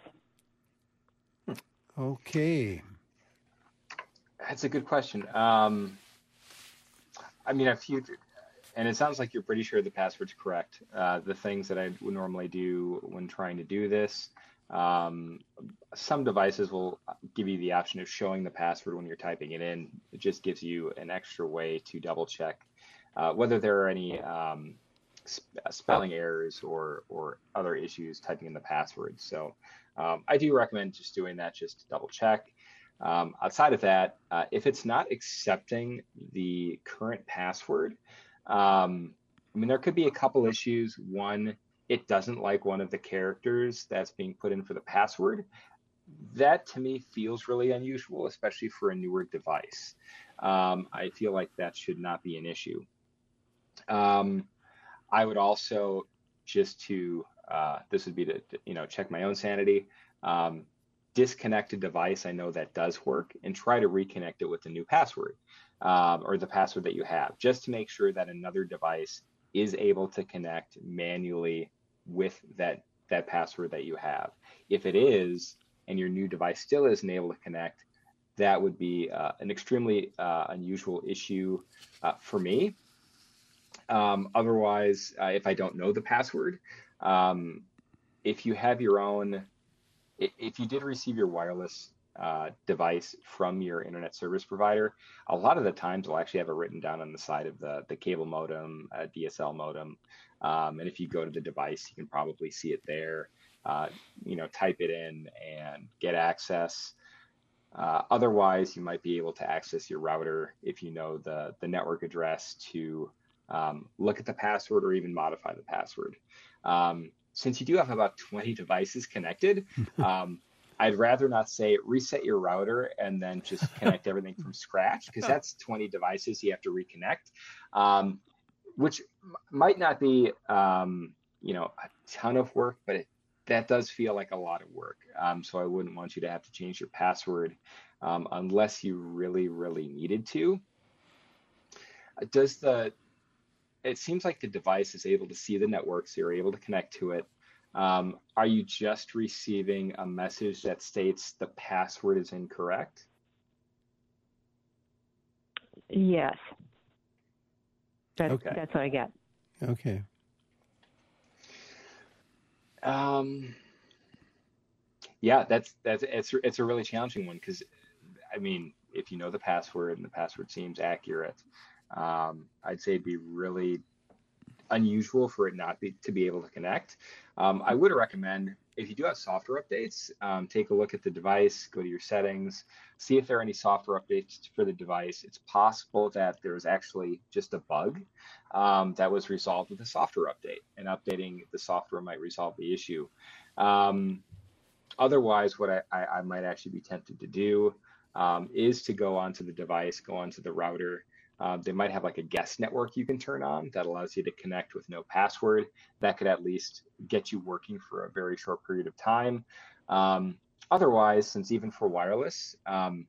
Okay. That's a good question. Um, I mean, a few, and it sounds like you're pretty sure the password's correct. Uh, the things that I would normally do when trying to do this, um, some devices will give you the option of showing the password when you're typing it in. It just gives you an extra way to double check uh, whether there are any um, sp- spelling errors or or other issues typing in the password. So um, I do recommend just doing that just to double check. Um, outside of that, uh, if it's not accepting the current password, um, I mean, there could be a couple issues. One, it doesn't like one of the characters that's being put in for the password. That to me feels really unusual, especially for a newer device. Um, I feel like that should not be an issue. Um, I would also, just to, uh, this would be to, you know, check my own sanity, um, disconnect a device, I know that does work, and try to reconnect it with the new password um, or the password that you have, just to make sure that another device is able to connect manually with that, that password that you have. If it is, and your new device still isn't able to connect, that would be uh, an extremely uh, unusual issue uh, for me. Um, otherwise, uh, if I don't know the password, um, if you have your own, if you did receive your wireless uh, device from your internet service provider, a lot of the times they'll actually have it written down on the side of the, the cable modem, uh, D S L modem. Um, and if you go to the device, you can probably see it there, uh, you know, type it in and get access. Uh, otherwise, you might be able to access your router if you know the, the network address to um, look at the password or even modify the password. Um, since you do have about twenty devices connected, um, I'd rather not say reset your router and then just connect everything from scratch, because that's twenty devices you have to reconnect, um, which m- might not be, um, you know, a ton of work, but it, that does feel like a lot of work. Um, so I wouldn't want you to have to change your password um, unless you really, really needed to. Does the, it seems like the device is able to see the network, so you're able to connect to it. Um, are you just receiving a message that states the password is incorrect? Yes. That's, okay. That's what I get. Okay. Um, yeah, that's, that's, it's, it's a really challenging one, because I mean, if you know the password and the password seems accurate, um, I'd say it'd be really unusual for it not be, to be able to connect. Um, I would recommend, if you do have software updates, um, take a look at the device, go to your settings, see if there are any software updates for the device. It's possible that there's actually just a bug um, that was resolved with a software update, and updating the software might resolve the issue. Um, otherwise, what I, I, I might actually be tempted to do um, is to go onto the device, go onto the router. Um, they might have like a guest network you can turn on that allows you to connect with no password. That could at least get you working for a very short period of time. Um, otherwise, since even for wireless, um,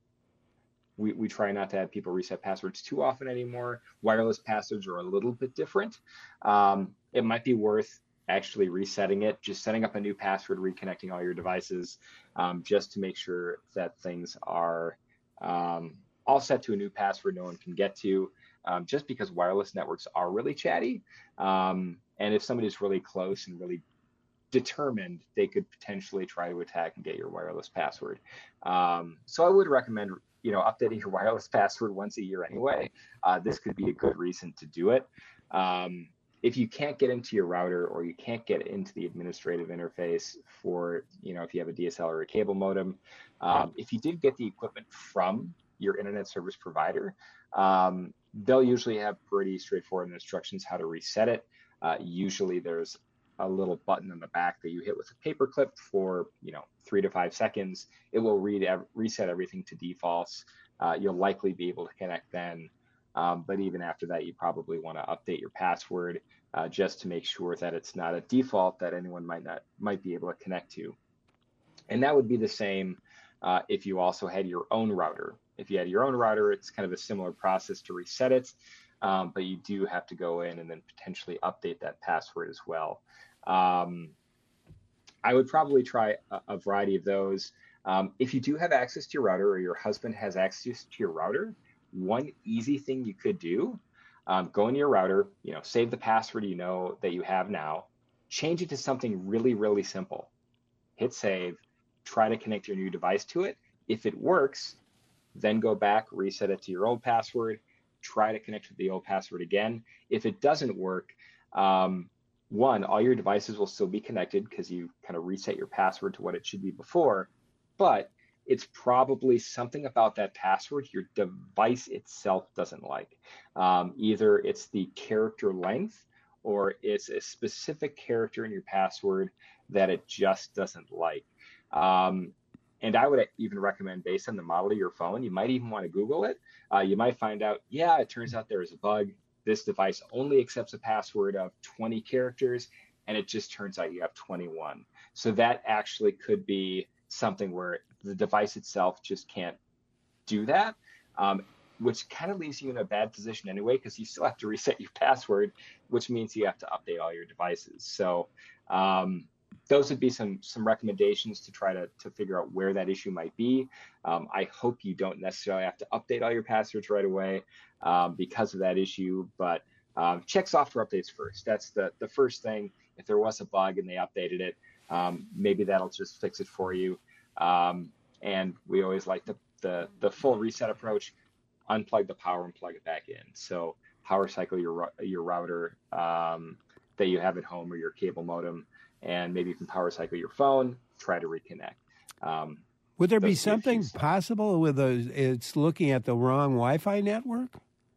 we, we try not to have people reset passwords too often anymore. Wireless passwords are a little bit different. Um, it might be worth actually resetting it, just setting up a new password, reconnecting all your devices, um, just to make sure that things are um, all set to a new password no one can get to, um, just because wireless networks are really chatty. Um, and if somebody's really close and really determined, they could potentially try to attack and get your wireless password. Um, so I would recommend, you know, updating your wireless password once a year anyway. Uh, this could be a good reason to do it. Um, if you can't get into your router, or you can't get into the administrative interface for, you know, if you have a D S L or a cable modem, um, if you did get the equipment from your internet service provider, um, they'll usually have pretty straightforward instructions how to reset it. Uh, usually there's a little button on the back that you hit with a paper clip for, you know, three to five seconds. It will read ev- reset everything to defaults. Uh, you'll likely be able to connect then. Um, but even after that, you probably want to update your password uh, just to make sure that it's not a default that anyone might not might be able to connect to. And that would be the same uh, if you also had your own router. If you had your own router, it's kind of a similar process to reset it, um, but you do have to go in and then potentially update that password as well. Um, I would probably try a, a variety of those. Um, if you do have access to your router, or your husband has access to your router, one easy thing you could do, um, go into your router, you know, save the password you know that you have now, change it to something really, really simple. Hit save, try to connect your new device to it. If it works, then go back, reset it to your old password, try to connect with the old password again. If it doesn't work, um, one, all your devices will still be connected because you kind of reset your password to what it should be before, but it's probably something about that password your device itself doesn't like. Um, either it's the character length, or it's a specific character in your password that it just doesn't like. Um, and I would even recommend, based on the model of your phone, you might even want to Google it. Uh, you might find out, yeah, it turns out there is a bug. This device only accepts a password of twenty characters, and it just turns out you have twenty-one. So that actually could be something where the device itself just can't do that, um, which kind of leaves you in a bad position anyway, because you still have to reset your password, which means you have to update all your devices. So um, those would be some some recommendations to try to, to figure out where that issue might be. Um, I hope you don't necessarily have to update all your passwords right away um, because of that issue, but um, check software updates first. That's the, the first thing. If there was a bug and they updated it, um, maybe that'll just fix it for you. Um, and we always like the, the, the full reset approach, unplug the power and plug it back in. So power cycle your, your router um, that you have at home, or your cable modem, and maybe you can power cycle your phone, try to reconnect. Um, Would there be something possible with a, it's looking at the wrong Wi-Fi network?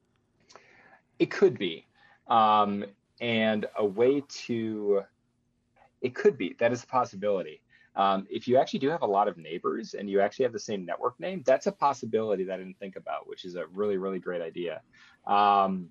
It could be. Um, and a way to, it could be, that is a possibility. Um, if you actually do have a lot of neighbors and you actually have the same network name, that's a possibility that I didn't think about, which is a really, really great idea. Um,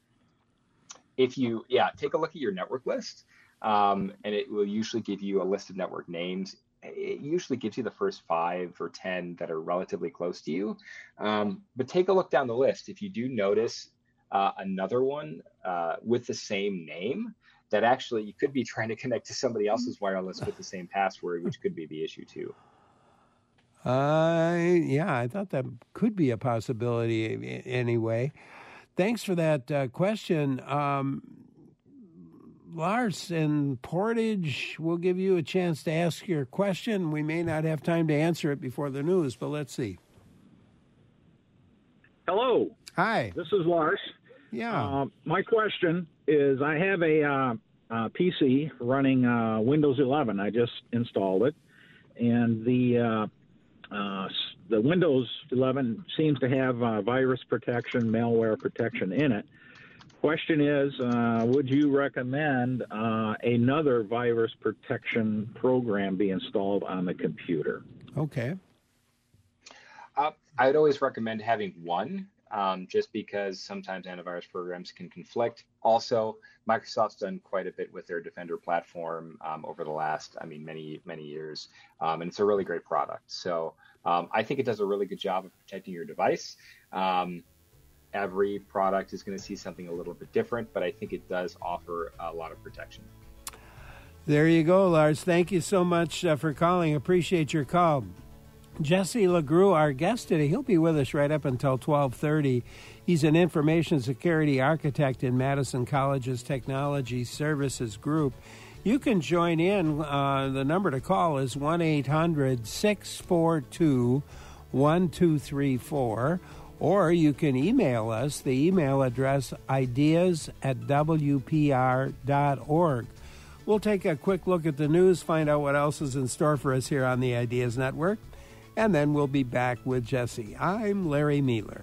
if you, yeah, take a look at your network list, um, and it will usually give you a list of network names. It usually gives you the first five or ten that are relatively close to you. Um, but take a look down the list. If you do notice uh, another one uh, with the same name, that actually you could be trying to connect to somebody else's wireless with the same password, which could be the issue too. Uh, yeah, I thought that could be a possibility anyway. Thanks for that uh, question. Um, Lars in Portage, we'll give you a chance to ask your question. We may not have time to answer it before the news, but let's see. Hello. Hi. This is Lars. Yeah. Uh, my question is I have a, uh, uh, P C running uh, Windows eleven. I just installed it, and the uh, uh, the Windows eleven seems to have uh, virus protection, malware protection in it. Question is, uh, would you recommend uh, another virus protection program be installed on the computer? Okay. Uh, I'd always recommend having one, um, just because sometimes antivirus programs can conflict. Also, Microsoft's done quite a bit with their Defender platform um, over the last, I mean, many, many years, um, and it's a really great product. So um, I think it does a really good job of protecting your device. Um, every product is going to see something a little bit different, but I think it does offer a lot of protection. There you go, Lars. Thank you so much uh, for calling. Appreciate your call. Jesse LeGroux, our guest today, he'll be with us right up until twelve thirty. He's an information security architect in Madison College's Technology Services Group. You can join in. Uh, the number to call is one eight hundred six four two one two three four, or you can email us. The email address ideas at w p r dot org. We'll take a quick look at the news, find out what else is in store for us here on the Ideas Network, and then we'll be back with Jesse. I'm Larry Mealer.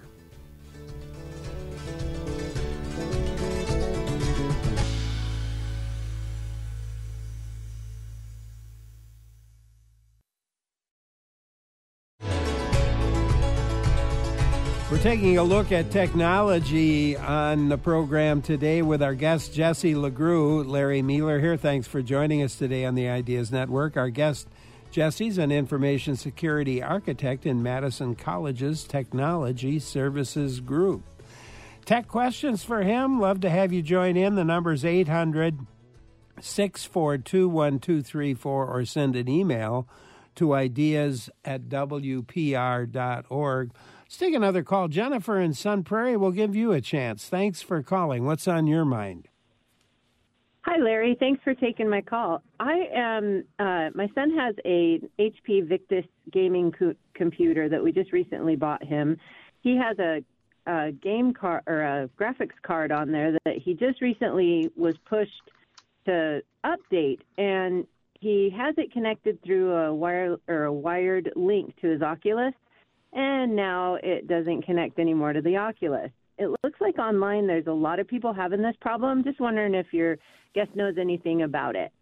We're taking a look at technology on the program today with our guest, Jesse LeGroux. Larry Mealer here. Thanks for joining us today on the Ideas Network. Our guest, Jesse's an information security architect in Madison College's Technology Services Group. Tech questions for him? Love to have you join in. The number's eight hundred six four two one two three four, or send an email to ideas at w p r dot org. Let's take another call. Jennifer in Sun Prairie will give you a chance. Thanks for calling. What's on your mind? Hi, Larry. Thanks for taking my call. I am, uh, my son has a H P Victus gaming co- computer that we just recently bought him. He has a, a game card or a graphics card on there that he just recently was pushed to update, and he has it connected through a wire or a wired link to his Oculus, and now it doesn't connect anymore to the Oculus. It looks like online there's a lot of people having this problem. Just wondering if your guest knows anything about it.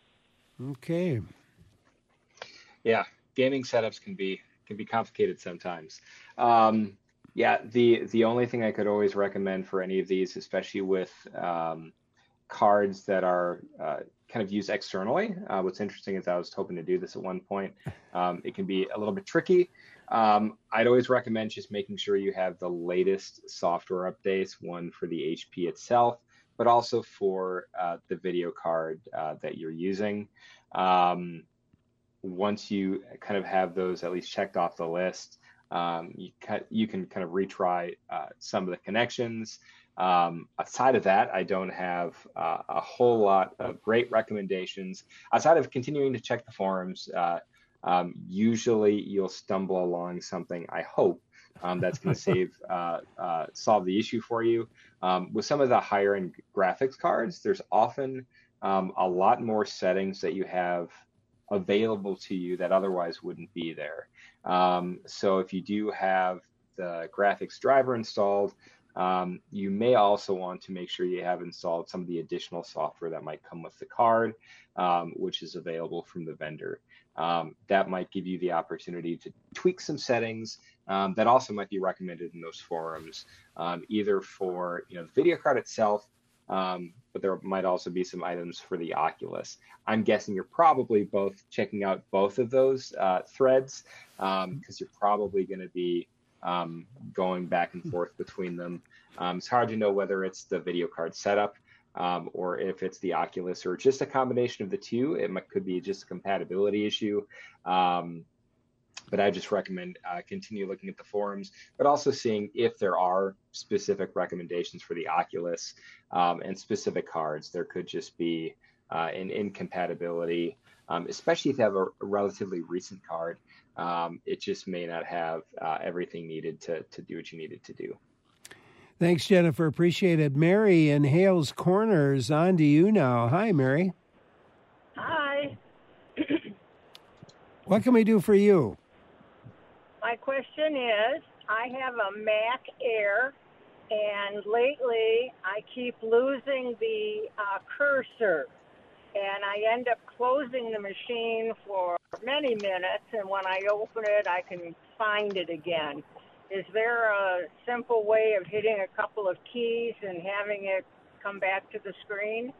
Okay. Yeah, gaming setups can be can be complicated sometimes. Um, yeah, the the only thing I could always recommend for any of these, especially with um, cards that are uh, kind of used externally. Uh, what's interesting is I was hoping to do this at one point. Um, it can be a little bit tricky. Um, I'd always recommend just making sure you have the latest software updates, one for the H P itself, but also for uh, the video card uh, that you're using. Um, once you kind of have those at least checked off the list, um, you, ca- you can kind of retry uh, some of the connections. Um, outside of that, I don't have uh, a whole lot of great recommendations. Outside of continuing to check the forums, uh, Um, usually you'll stumble along something, I hope, um, that's going to save, uh, uh, solve the issue for you. Um, with some of the higher end graphics cards, there's often um, a lot more settings that you have available to you that otherwise wouldn't be there. Um, so if you do have the graphics driver installed, um, you may also want to make sure you have installed some of the additional software that might come with the card, um, which is available from the vendor. Um, that might give you the opportunity to tweak some settings um, that also might be recommended in those forums, um, either for you know the video card itself, um, but there might also be some items for the Oculus. I'm guessing you're probably both checking out both of those uh, threads because um, you're probably going to be um, going back and forth between them. Um, it's hard to know whether it's the video card setup Um, or if it's the Oculus or just a combination of the two. It might, could be just a compatibility issue. Um, but I just recommend uh, continue looking at the forums, but also seeing if there are specific recommendations for the Oculus um, and specific cards. There could just be uh, an incompatibility, um, especially if you have a, a relatively recent card. Um, it just may not have uh, everything needed to, to do what you needed to do. Thanks, Jennifer. Appreciate it. Mary in Hales Corners, on to you now. Hi, Mary. Hi. What can we do for you? My question is, I have a Mac Air, and lately I keep losing the uh, cursor, and I end up closing the machine for many minutes, and when I open it, I can find it again. Is there a simple way of hitting a couple of keys and having it come back to the screen?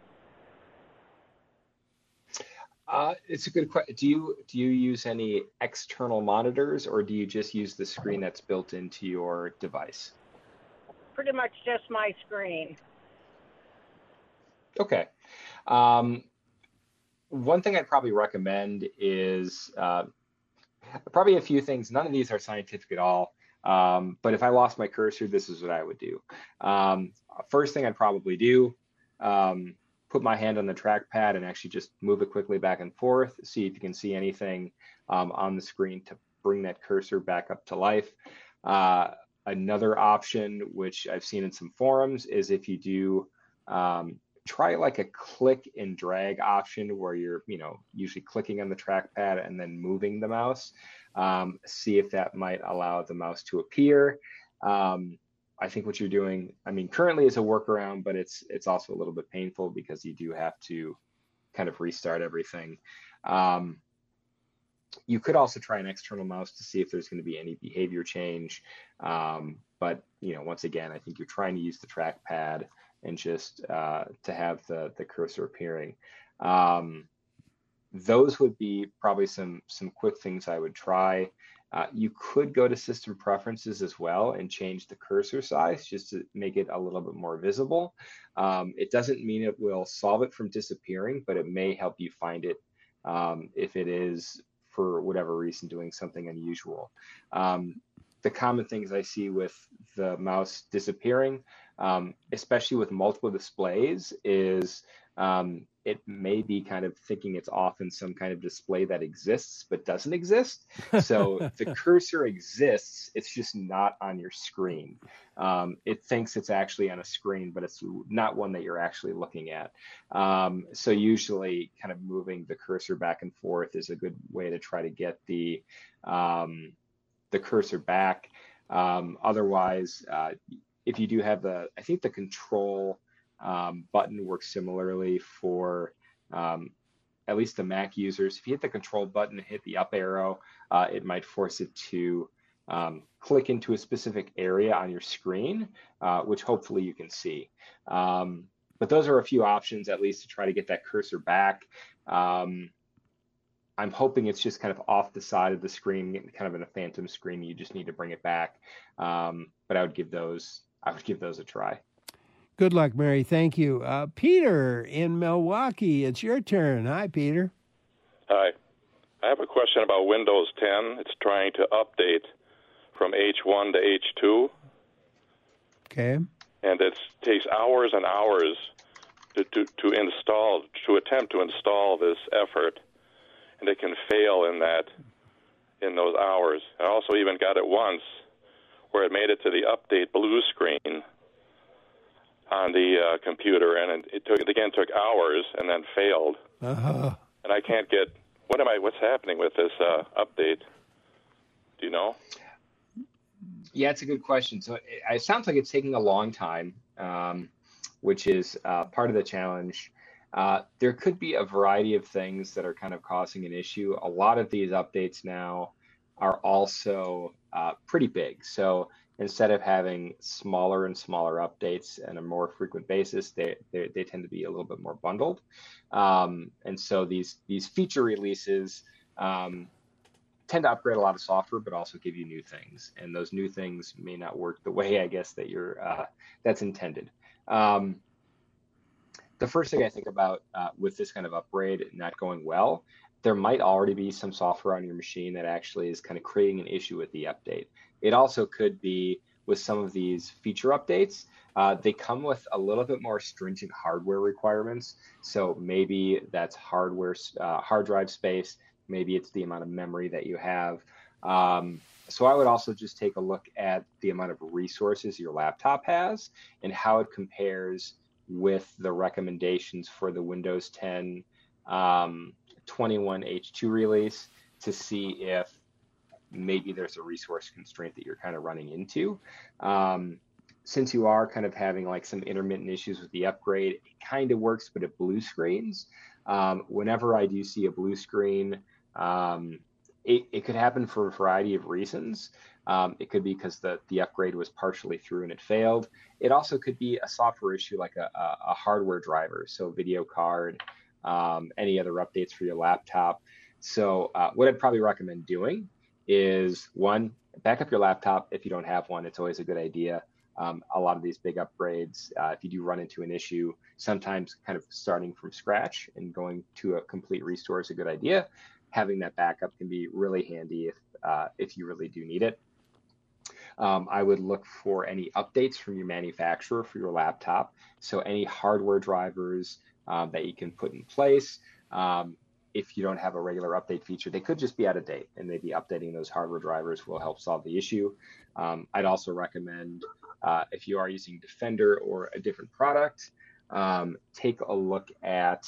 Uh, it's a good question. Do you do you use any external monitors, or do you just use the screen that's built into your device? Pretty much just my screen. Okay. Um, one thing I'd probably recommend is uh, probably a few things. None of these are scientific at all. Um, but if I lost my cursor, this is what I would do. Um, first thing I'd probably do, um, put my hand on the trackpad and actually just move it quickly back and forth, see if you can see anything um, on the screen to bring that cursor back up to life. Uh, another option, which I've seen in some forums, is if you do um, try like a click and drag option where you're, you know, usually clicking on the trackpad and then moving the mouse. Um, see if that might allow the mouse to appear. Um, I think what you're doing, I mean, currently is a workaround, but it's it's also a little bit painful because you do have to kind of restart everything. Um, you could also try an external mouse to see if there's going to be any behavior change. Um, but, you know, once again, I think you're trying to use the trackpad and just uh, to have the, the cursor appearing. Um, Those would be probably some some quick things I would try. Uh, you could go to system preferences as well and change the cursor size just to make it a little bit more visible. Um, it doesn't mean it will solve it from disappearing, but it may help you find it um, if it is, for whatever reason, doing something unusual. Um, the common things I see with the mouse disappearing, um, especially with multiple displays, is um, it may be kind of thinking it's off in some kind of display that exists but doesn't exist. So the cursor exists, it's just not on your screen. Um, it thinks it's actually on a screen, but it's not one that you're actually looking at. Um, so usually kind of moving the cursor back and forth is a good way to try to get the, um, the cursor back. Um, otherwise, uh, if you do have the, I think the control Um, button works similarly for um, at least the Mac users. If you hit the control button and hit the up arrow, uh, it might force it to um, click into a specific area on your screen, uh, which hopefully you can see. Um, but those are a few options, at least, to try to get that cursor back. Um, I'm hoping it's just kind of off the side of the screen, kind of in a phantom screen. You just need to bring it back. Um, but I would give those, I would give those a try. Good luck, Mary. Thank you. Uh, Peter in Milwaukee, it's your turn. Hi, Peter. Hi. I have a question about Windows ten. It's trying to update from H one to H two. Okay. And it takes hours and hours to, to, to install, to attempt to install this effort. And it can fail in that, in those hours. I also even got it once where it made it to the update blue screen on the uh, computer, and it, it took it again took hours and then failed. Uh-huh. And I can't get what am I? What's happening with this uh, update? Do you know? Yeah, it's a good question. So it, it sounds like it's taking a long time, um, which is uh, part of the challenge. Uh, there could be a variety of things that are kind of causing an issue. A lot of these updates now are also uh, pretty big. So instead of having smaller and smaller updates on a more frequent basis, they, they, they tend to be a little bit more bundled. Um, and so these, these feature releases um, tend to upgrade a lot of software, but also give you new things. And those new things may not work the way, I guess, that you're, uh, that's intended. Um, the first thing I think about uh, with this kind of upgrade not going well, there might already be some software on your machine that actually is kind of creating an issue with the update. It also could be with some of these feature updates, uh, they come with a little bit more stringent hardware requirements. So maybe that's hardware, uh, hard drive space, maybe it's the amount of memory that you have. Um, so I would also just take a look at the amount of resources your laptop has and how it compares with the recommendations for the Windows ten um, twenty-one H two release to see if maybe there's a resource constraint that you're kind of running into. Um, since you are kind of having like some intermittent issues with the upgrade, it kind of works, but it blue screens. Um, whenever I do see a blue screen, um, it, it could happen for a variety of reasons. Um, it could be because the, the upgrade was partially through and it failed. It also could be a software issue like a, a, a hardware driver, so video card, um, any other updates for your laptop. So uh, what I'd probably recommend doing is, one, back up your laptop if you don't have one. It's always a good idea. Um, a lot of these big upgrades, uh, if you do run into an issue, sometimes kind of starting from scratch and going to a complete restore is a good idea. Having that backup can be really handy if uh, if you really do need it. Um, I would look for any updates from your manufacturer for your laptop. So any hardware drivers um, that you can put in place. Um, if you don't have a regular update feature, they could just be out of date, and maybe updating those hardware drivers will help solve the issue. Um, I'd also recommend, uh, if you are using Defender or a different product, um, take a look at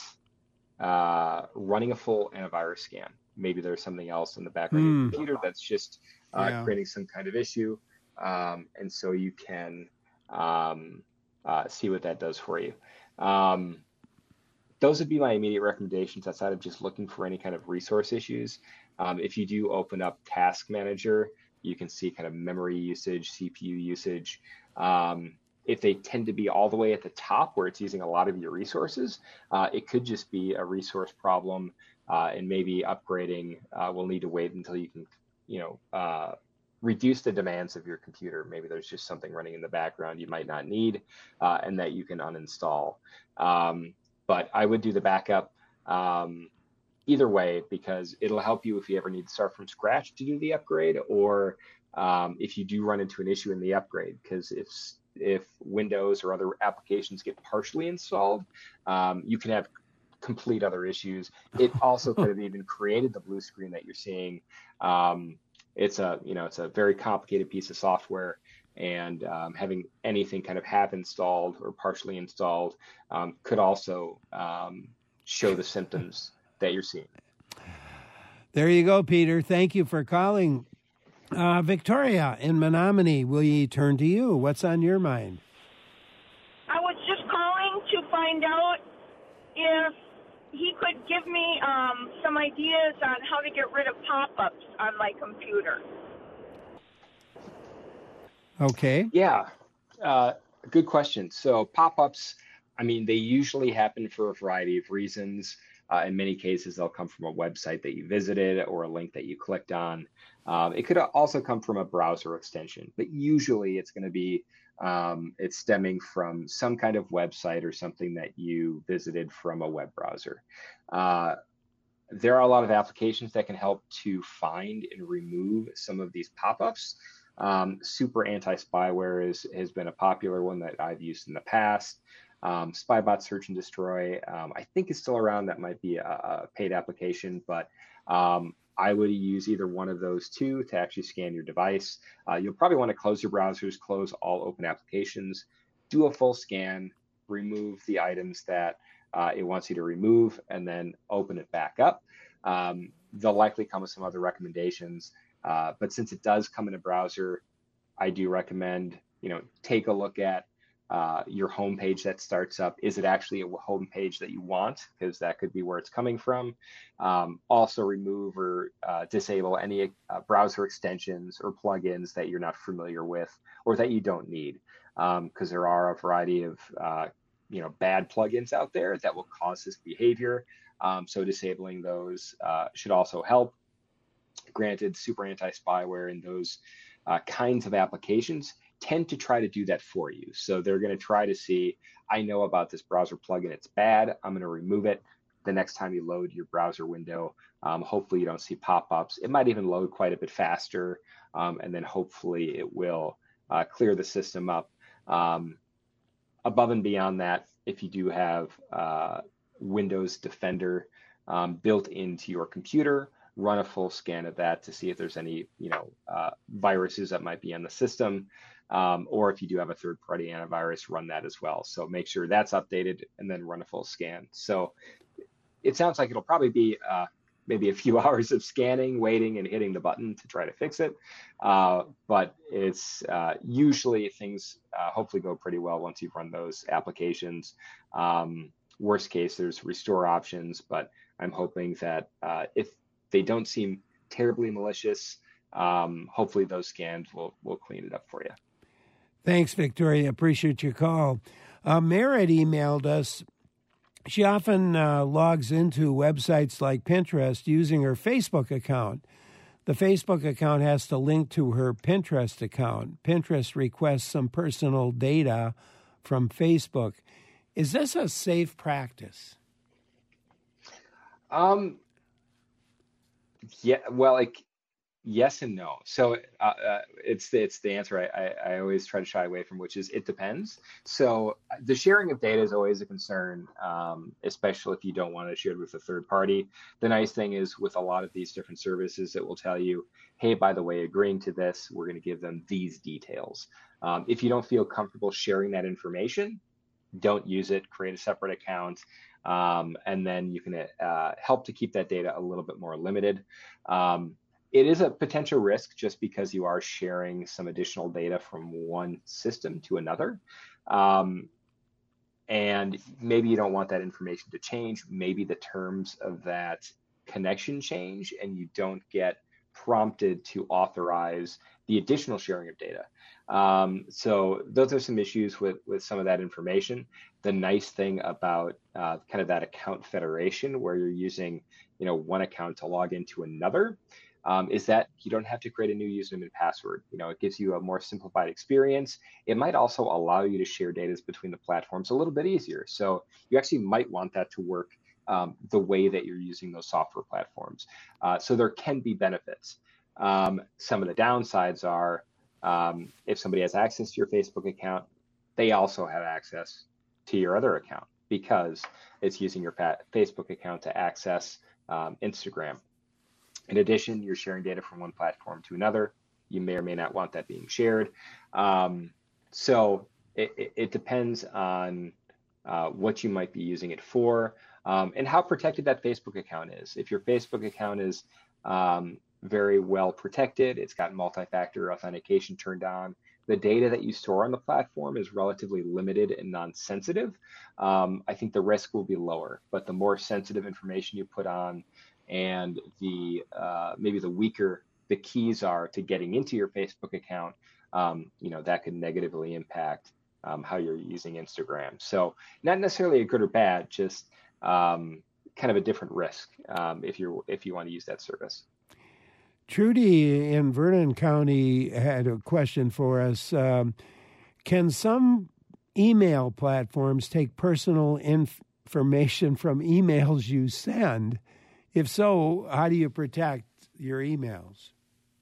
uh, running a full antivirus scan. Maybe there's something else in the background mm. of your computer that's just uh, yeah. creating some kind of issue. Um, and so you can um, uh, see what that does for you. Um, those would be my immediate recommendations outside of just looking for any kind of resource issues. Um, if you do open up Task Manager, you can see kind of memory usage, C P U usage. Um, if they tend to be all the way at the top where it's using a lot of your resources, uh, it could just be a resource problem, uh, and maybe upgrading uh, will need to wait until you can, you know, uh, reduce the demands of your computer. Maybe there's just something running in the background you might not need, uh, and that you can uninstall. Um, but I would do the backup um, either way, because it'll help you if you ever need to start from scratch to do the upgrade, or um, if you do run into an issue in the upgrade, because if if Windows or other applications get partially installed, um, you can have complete other issues. It also could have even created the blue screen that you're seeing. Um, it's a you know it's a very complicated piece of software, and um, having anything kind of half installed or partially installed um, could also um, show the symptoms that you're seeing. There you go, Peter. Thank you for calling. Uh, Victoria in Menominee, will you turn to you? What's on your mind? I was just calling to find out if he could give me um, some ideas on how to get rid of pop-ups on my computer. Okay. Yeah, uh, good question. So pop-ups, I mean, they usually happen for a variety of reasons. Uh, in many cases, they'll come from a website that you visited or a link that you clicked on. Um, it could also come from a browser extension, but usually it's going to be, um, it's stemming from some kind of website or something that you visited from a web browser. Uh, there are a lot of applications that can help to find and remove some of these pop-ups. Um, Super Anti-Spyware is, has been a popular one that I've used in the past. Um, Spybot Search and Destroy, um, I think is still around. That might be a, a paid application, but um, I would use either one of those two to actually scan your device. Uh, you'll probably want to close your browsers, close all open applications, do a full scan, remove the items that uh, it wants you to remove, and then open it back up. Um, they'll likely come with some other recommendations, uh, but since it does come in a browser, I do recommend, you know, take a look at Uh, your home page that starts up. Is it actually a home page that you want? Because that could be where it's coming from. Um, also remove or uh, disable any uh, browser extensions or plugins that you're not familiar with or that you don't need. Because um, there are a variety of uh, you know bad plugins out there that will cause this behavior. Um, so disabling those uh, should also help. Granted, Super Anti-Spyware and those uh, kinds of applications tend to try to do that for you. So they're going to try to see, I know about this browser plugin, it's bad, I'm going to remove it. The next time you load your browser window, um, hopefully you don't see pop-ups. It might even load quite a bit faster, um, and then hopefully it will uh, clear the system up. Um, above and beyond that, if you do have uh, Windows Defender um, built into your computer, run a full scan of that to see if there's any, you know, uh, viruses that might be on the system. Um, or if you do have a third-party antivirus, run that as well. So make sure that's updated and then run a full scan. So it sounds like it'll probably be uh, maybe a few hours of scanning, waiting, and hitting the button to try to fix it. Uh, but it's uh, usually things uh, hopefully go pretty well once you've run those applications. Um, worst case, there's restore options, but I'm hoping that uh, if they don't seem terribly malicious, um, hopefully those scans will will clean it up for you. Thanks, Victoria. Appreciate your call. Uh, Merritt emailed us. She often uh, logs into websites like Pinterest using her Facebook account. The Facebook account has to link to her Pinterest account. Pinterest requests some personal data from Facebook. Is this a safe practice? Um. Yeah. Well, like. Yes and no. So uh, uh, it's the, it's the answer I, I, I always try to shy away from, which is it depends. So the sharing of data is always a concern, um, especially if you don't want to share it with a third party. The nice thing is with a lot of these different services, it will tell you, hey, by the way, agreeing to this, we're going to give them these details. Um, if you don't feel comfortable sharing that information, don't use it, create a separate account. Um, and then you can uh, help to keep that data a little bit more limited. Um, It is a potential risk just because you are sharing some additional data from one system to another. Um, and maybe you don't want that information to change. Maybe the terms of that connection change and you don't get prompted to authorize the additional sharing of data. Um, so those are some issues with, with some of that information. The nice thing about uh, kind of that account federation where you're using, you know, one account to log into another, Um, is that you don't have to create a new username and password. You know, it gives you a more simplified experience. It might also allow you to share data between the platforms a little bit easier. So you actually might want that to work um, the way that you're using those software platforms. Uh, so there can be benefits. Um, some of the downsides are um, if somebody has access to your Facebook account, they also have access to your other account because it's using your Facebook account to access um, Instagram. In addition, you're sharing data from one platform to another. You may or may not want that being shared. Um, so it, it, it depends on uh, what you might be using it for um, and how protected that Facebook account is. If your Facebook account is um, very well protected, it's got multi-factor authentication turned on, the data that you store on the platform is relatively limited and non-sensitive, um, I think the risk will be lower. But the more sensitive information you put on, and the uh, maybe the weaker the keys are to getting into your Facebook account, um, you know, that could negatively impact um, how you're using Instagram. So not necessarily a good or bad, just um, kind of a different risk um, if you're if you want to use that service. Trudy in Vernon County had a question for us. Um, can some email platforms take personal inf- information from emails you send? If so, how do you protect your emails?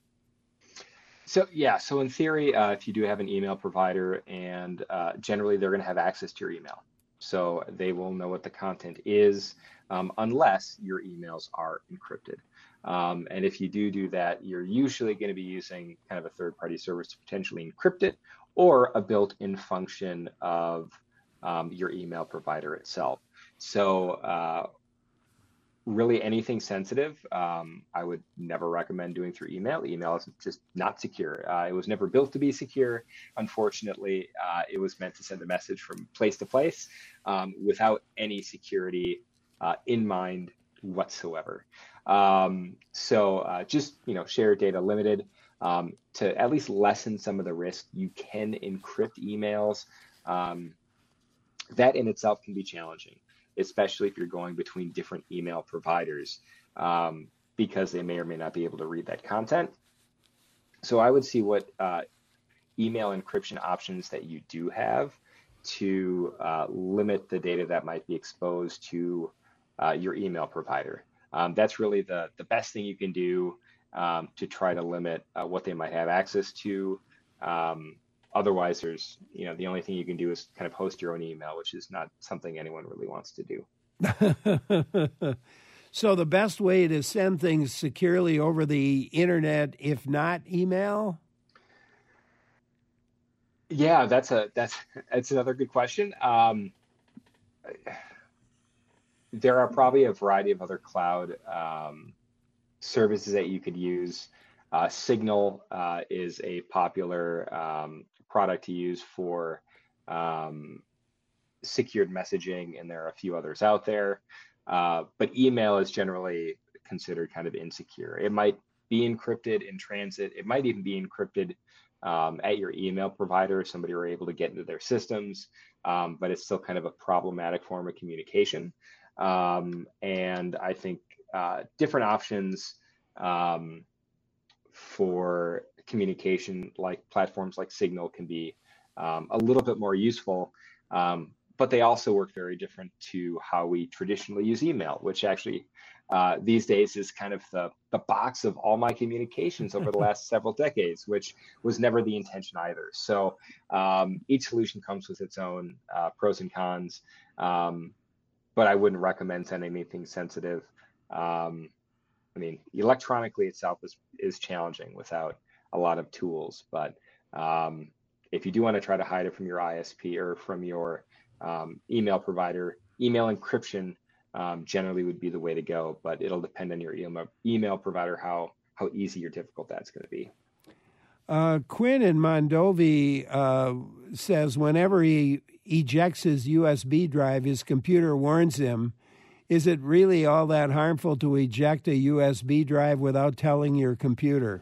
So, yeah, so in theory, uh, if you do have an email provider and uh, generally they're going to have access to your email. So they will know what the content is um, unless your emails are encrypted. Um, and if you do do that, you're usually going to be using kind of a third-party service to potentially encrypt it or a built-in function of um, your email provider itself. So uh, really anything sensitive, um, I would never recommend doing through email. Email is just not secure. Uh, it was never built to be secure. Unfortunately, uh, it was meant to send a message from place to place um, without any security uh, in mind whatsoever. Um, so uh, just, you know, share data limited um, to at least lessen some of the risk. You can encrypt emails. Um, that in itself can be challenging, especially if you're going between different email providers, um, because they may or may not be able to read that content. So I would see what uh, email encryption options that you do have to uh, limit the data that might be exposed to uh, your email provider. Um, that's really the, the best thing you can do um, to try to limit uh, what they might have access to. Um, Otherwise, there's, you know, the only thing you can do is kind of host your own email, which is not something anyone really wants to do. So the best way to send things securely over the internet, if not email? Yeah, that's a that's that's another good question. Um, there are probably a variety of other cloud um, services that you could use. Uh, Signal uh, is a popular um, product to use for um, secured messaging, and there are a few others out there. Uh, but email is generally considered kind of insecure. It might be encrypted in transit. It might even be encrypted um, at your email provider. Somebody were able to get into their systems, um, but it's still kind of a problematic form of communication. Um, and I think uh, different options um, for communication, like platforms like Signal, can be um, a little bit more useful. Um, but they also work very different to how we traditionally use email, which actually uh, these days is kind of the, the box of all my communications over the last several decades, which was never the intention either. So um, each solution comes with its own uh, pros and cons, um, but I wouldn't recommend sending anything sensitive. Um, I mean, electronically itself is, is challenging without a lot of tools, but um, if you do want to try to hide it from your I S P or from your um, email provider, email encryption um, generally would be the way to go, but it'll depend on your email, email provider how, how easy or difficult that's going to be. Uh, Quinn in Mondovi uh, says whenever he ejects his U S B drive, his computer warns him. Is it really all that harmful to eject a U S B drive without telling your computer?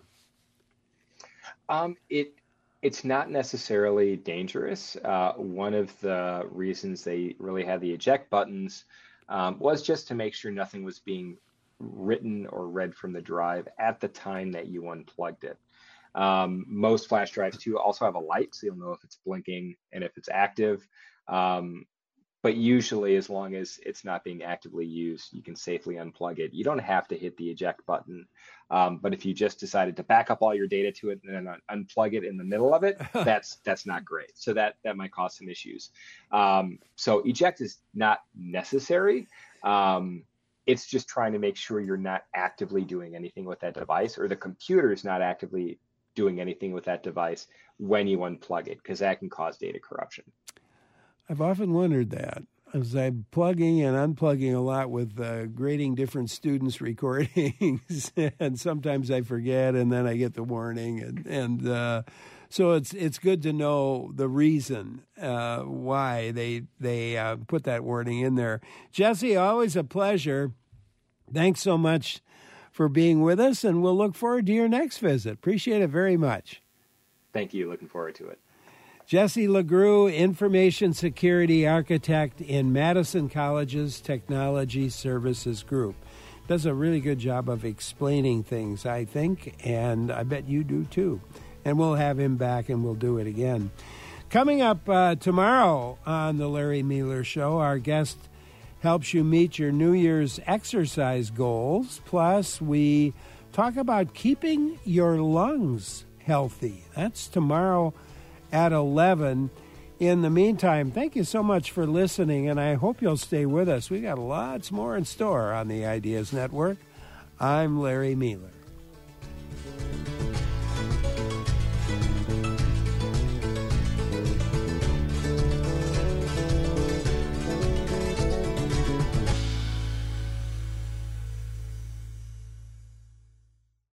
Um, it It's not necessarily dangerous. Uh, one of the reasons they really had the eject buttons um, was just to make sure nothing was being written or read from the drive at the time that you unplugged it. Um, most flash drives too also have a light, so you'll know if it's blinking and if it's active. Um, but usually, as long as it's not being actively used, you can safely unplug it. You don't have to hit the eject button. Um, but if you just decided to back up all your data to it and then un- unplug it in the middle of it, that's that's not great. So that that might cause some issues. Um, so eject is not necessary. Um, it's just trying to make sure you're not actively doing anything with that device, or the computer is not actively doing anything with that device when you unplug it, because that can cause data corruption. I've often wondered that, as I'm plugging and unplugging a lot with uh, grading different students' recordings, and sometimes I forget, and then I get the warning, and and uh, so it's it's good to know the reason uh, why they they uh, put that warning in there. Jesse, always a pleasure. Thanks so much for being with us, and we'll look forward to your next visit. Appreciate it very much. Thank you. Looking forward to it. Jesse LeGroux, Information Security Architect in Madison College's Technology Services Group. Does a really good job of explaining things, I think, and I bet you do too. And we'll have him back and we'll do it again. Coming up uh, tomorrow on the Larry Meeler Show, our guest helps you meet your New Year's exercise goals. Plus, we talk about keeping your lungs healthy. That's tomorrow at eleven. In the meantime, thank you so much for listening, and I hope you'll stay with us. We got lots more in store on the Ideas Network. I'm Larry Meeler.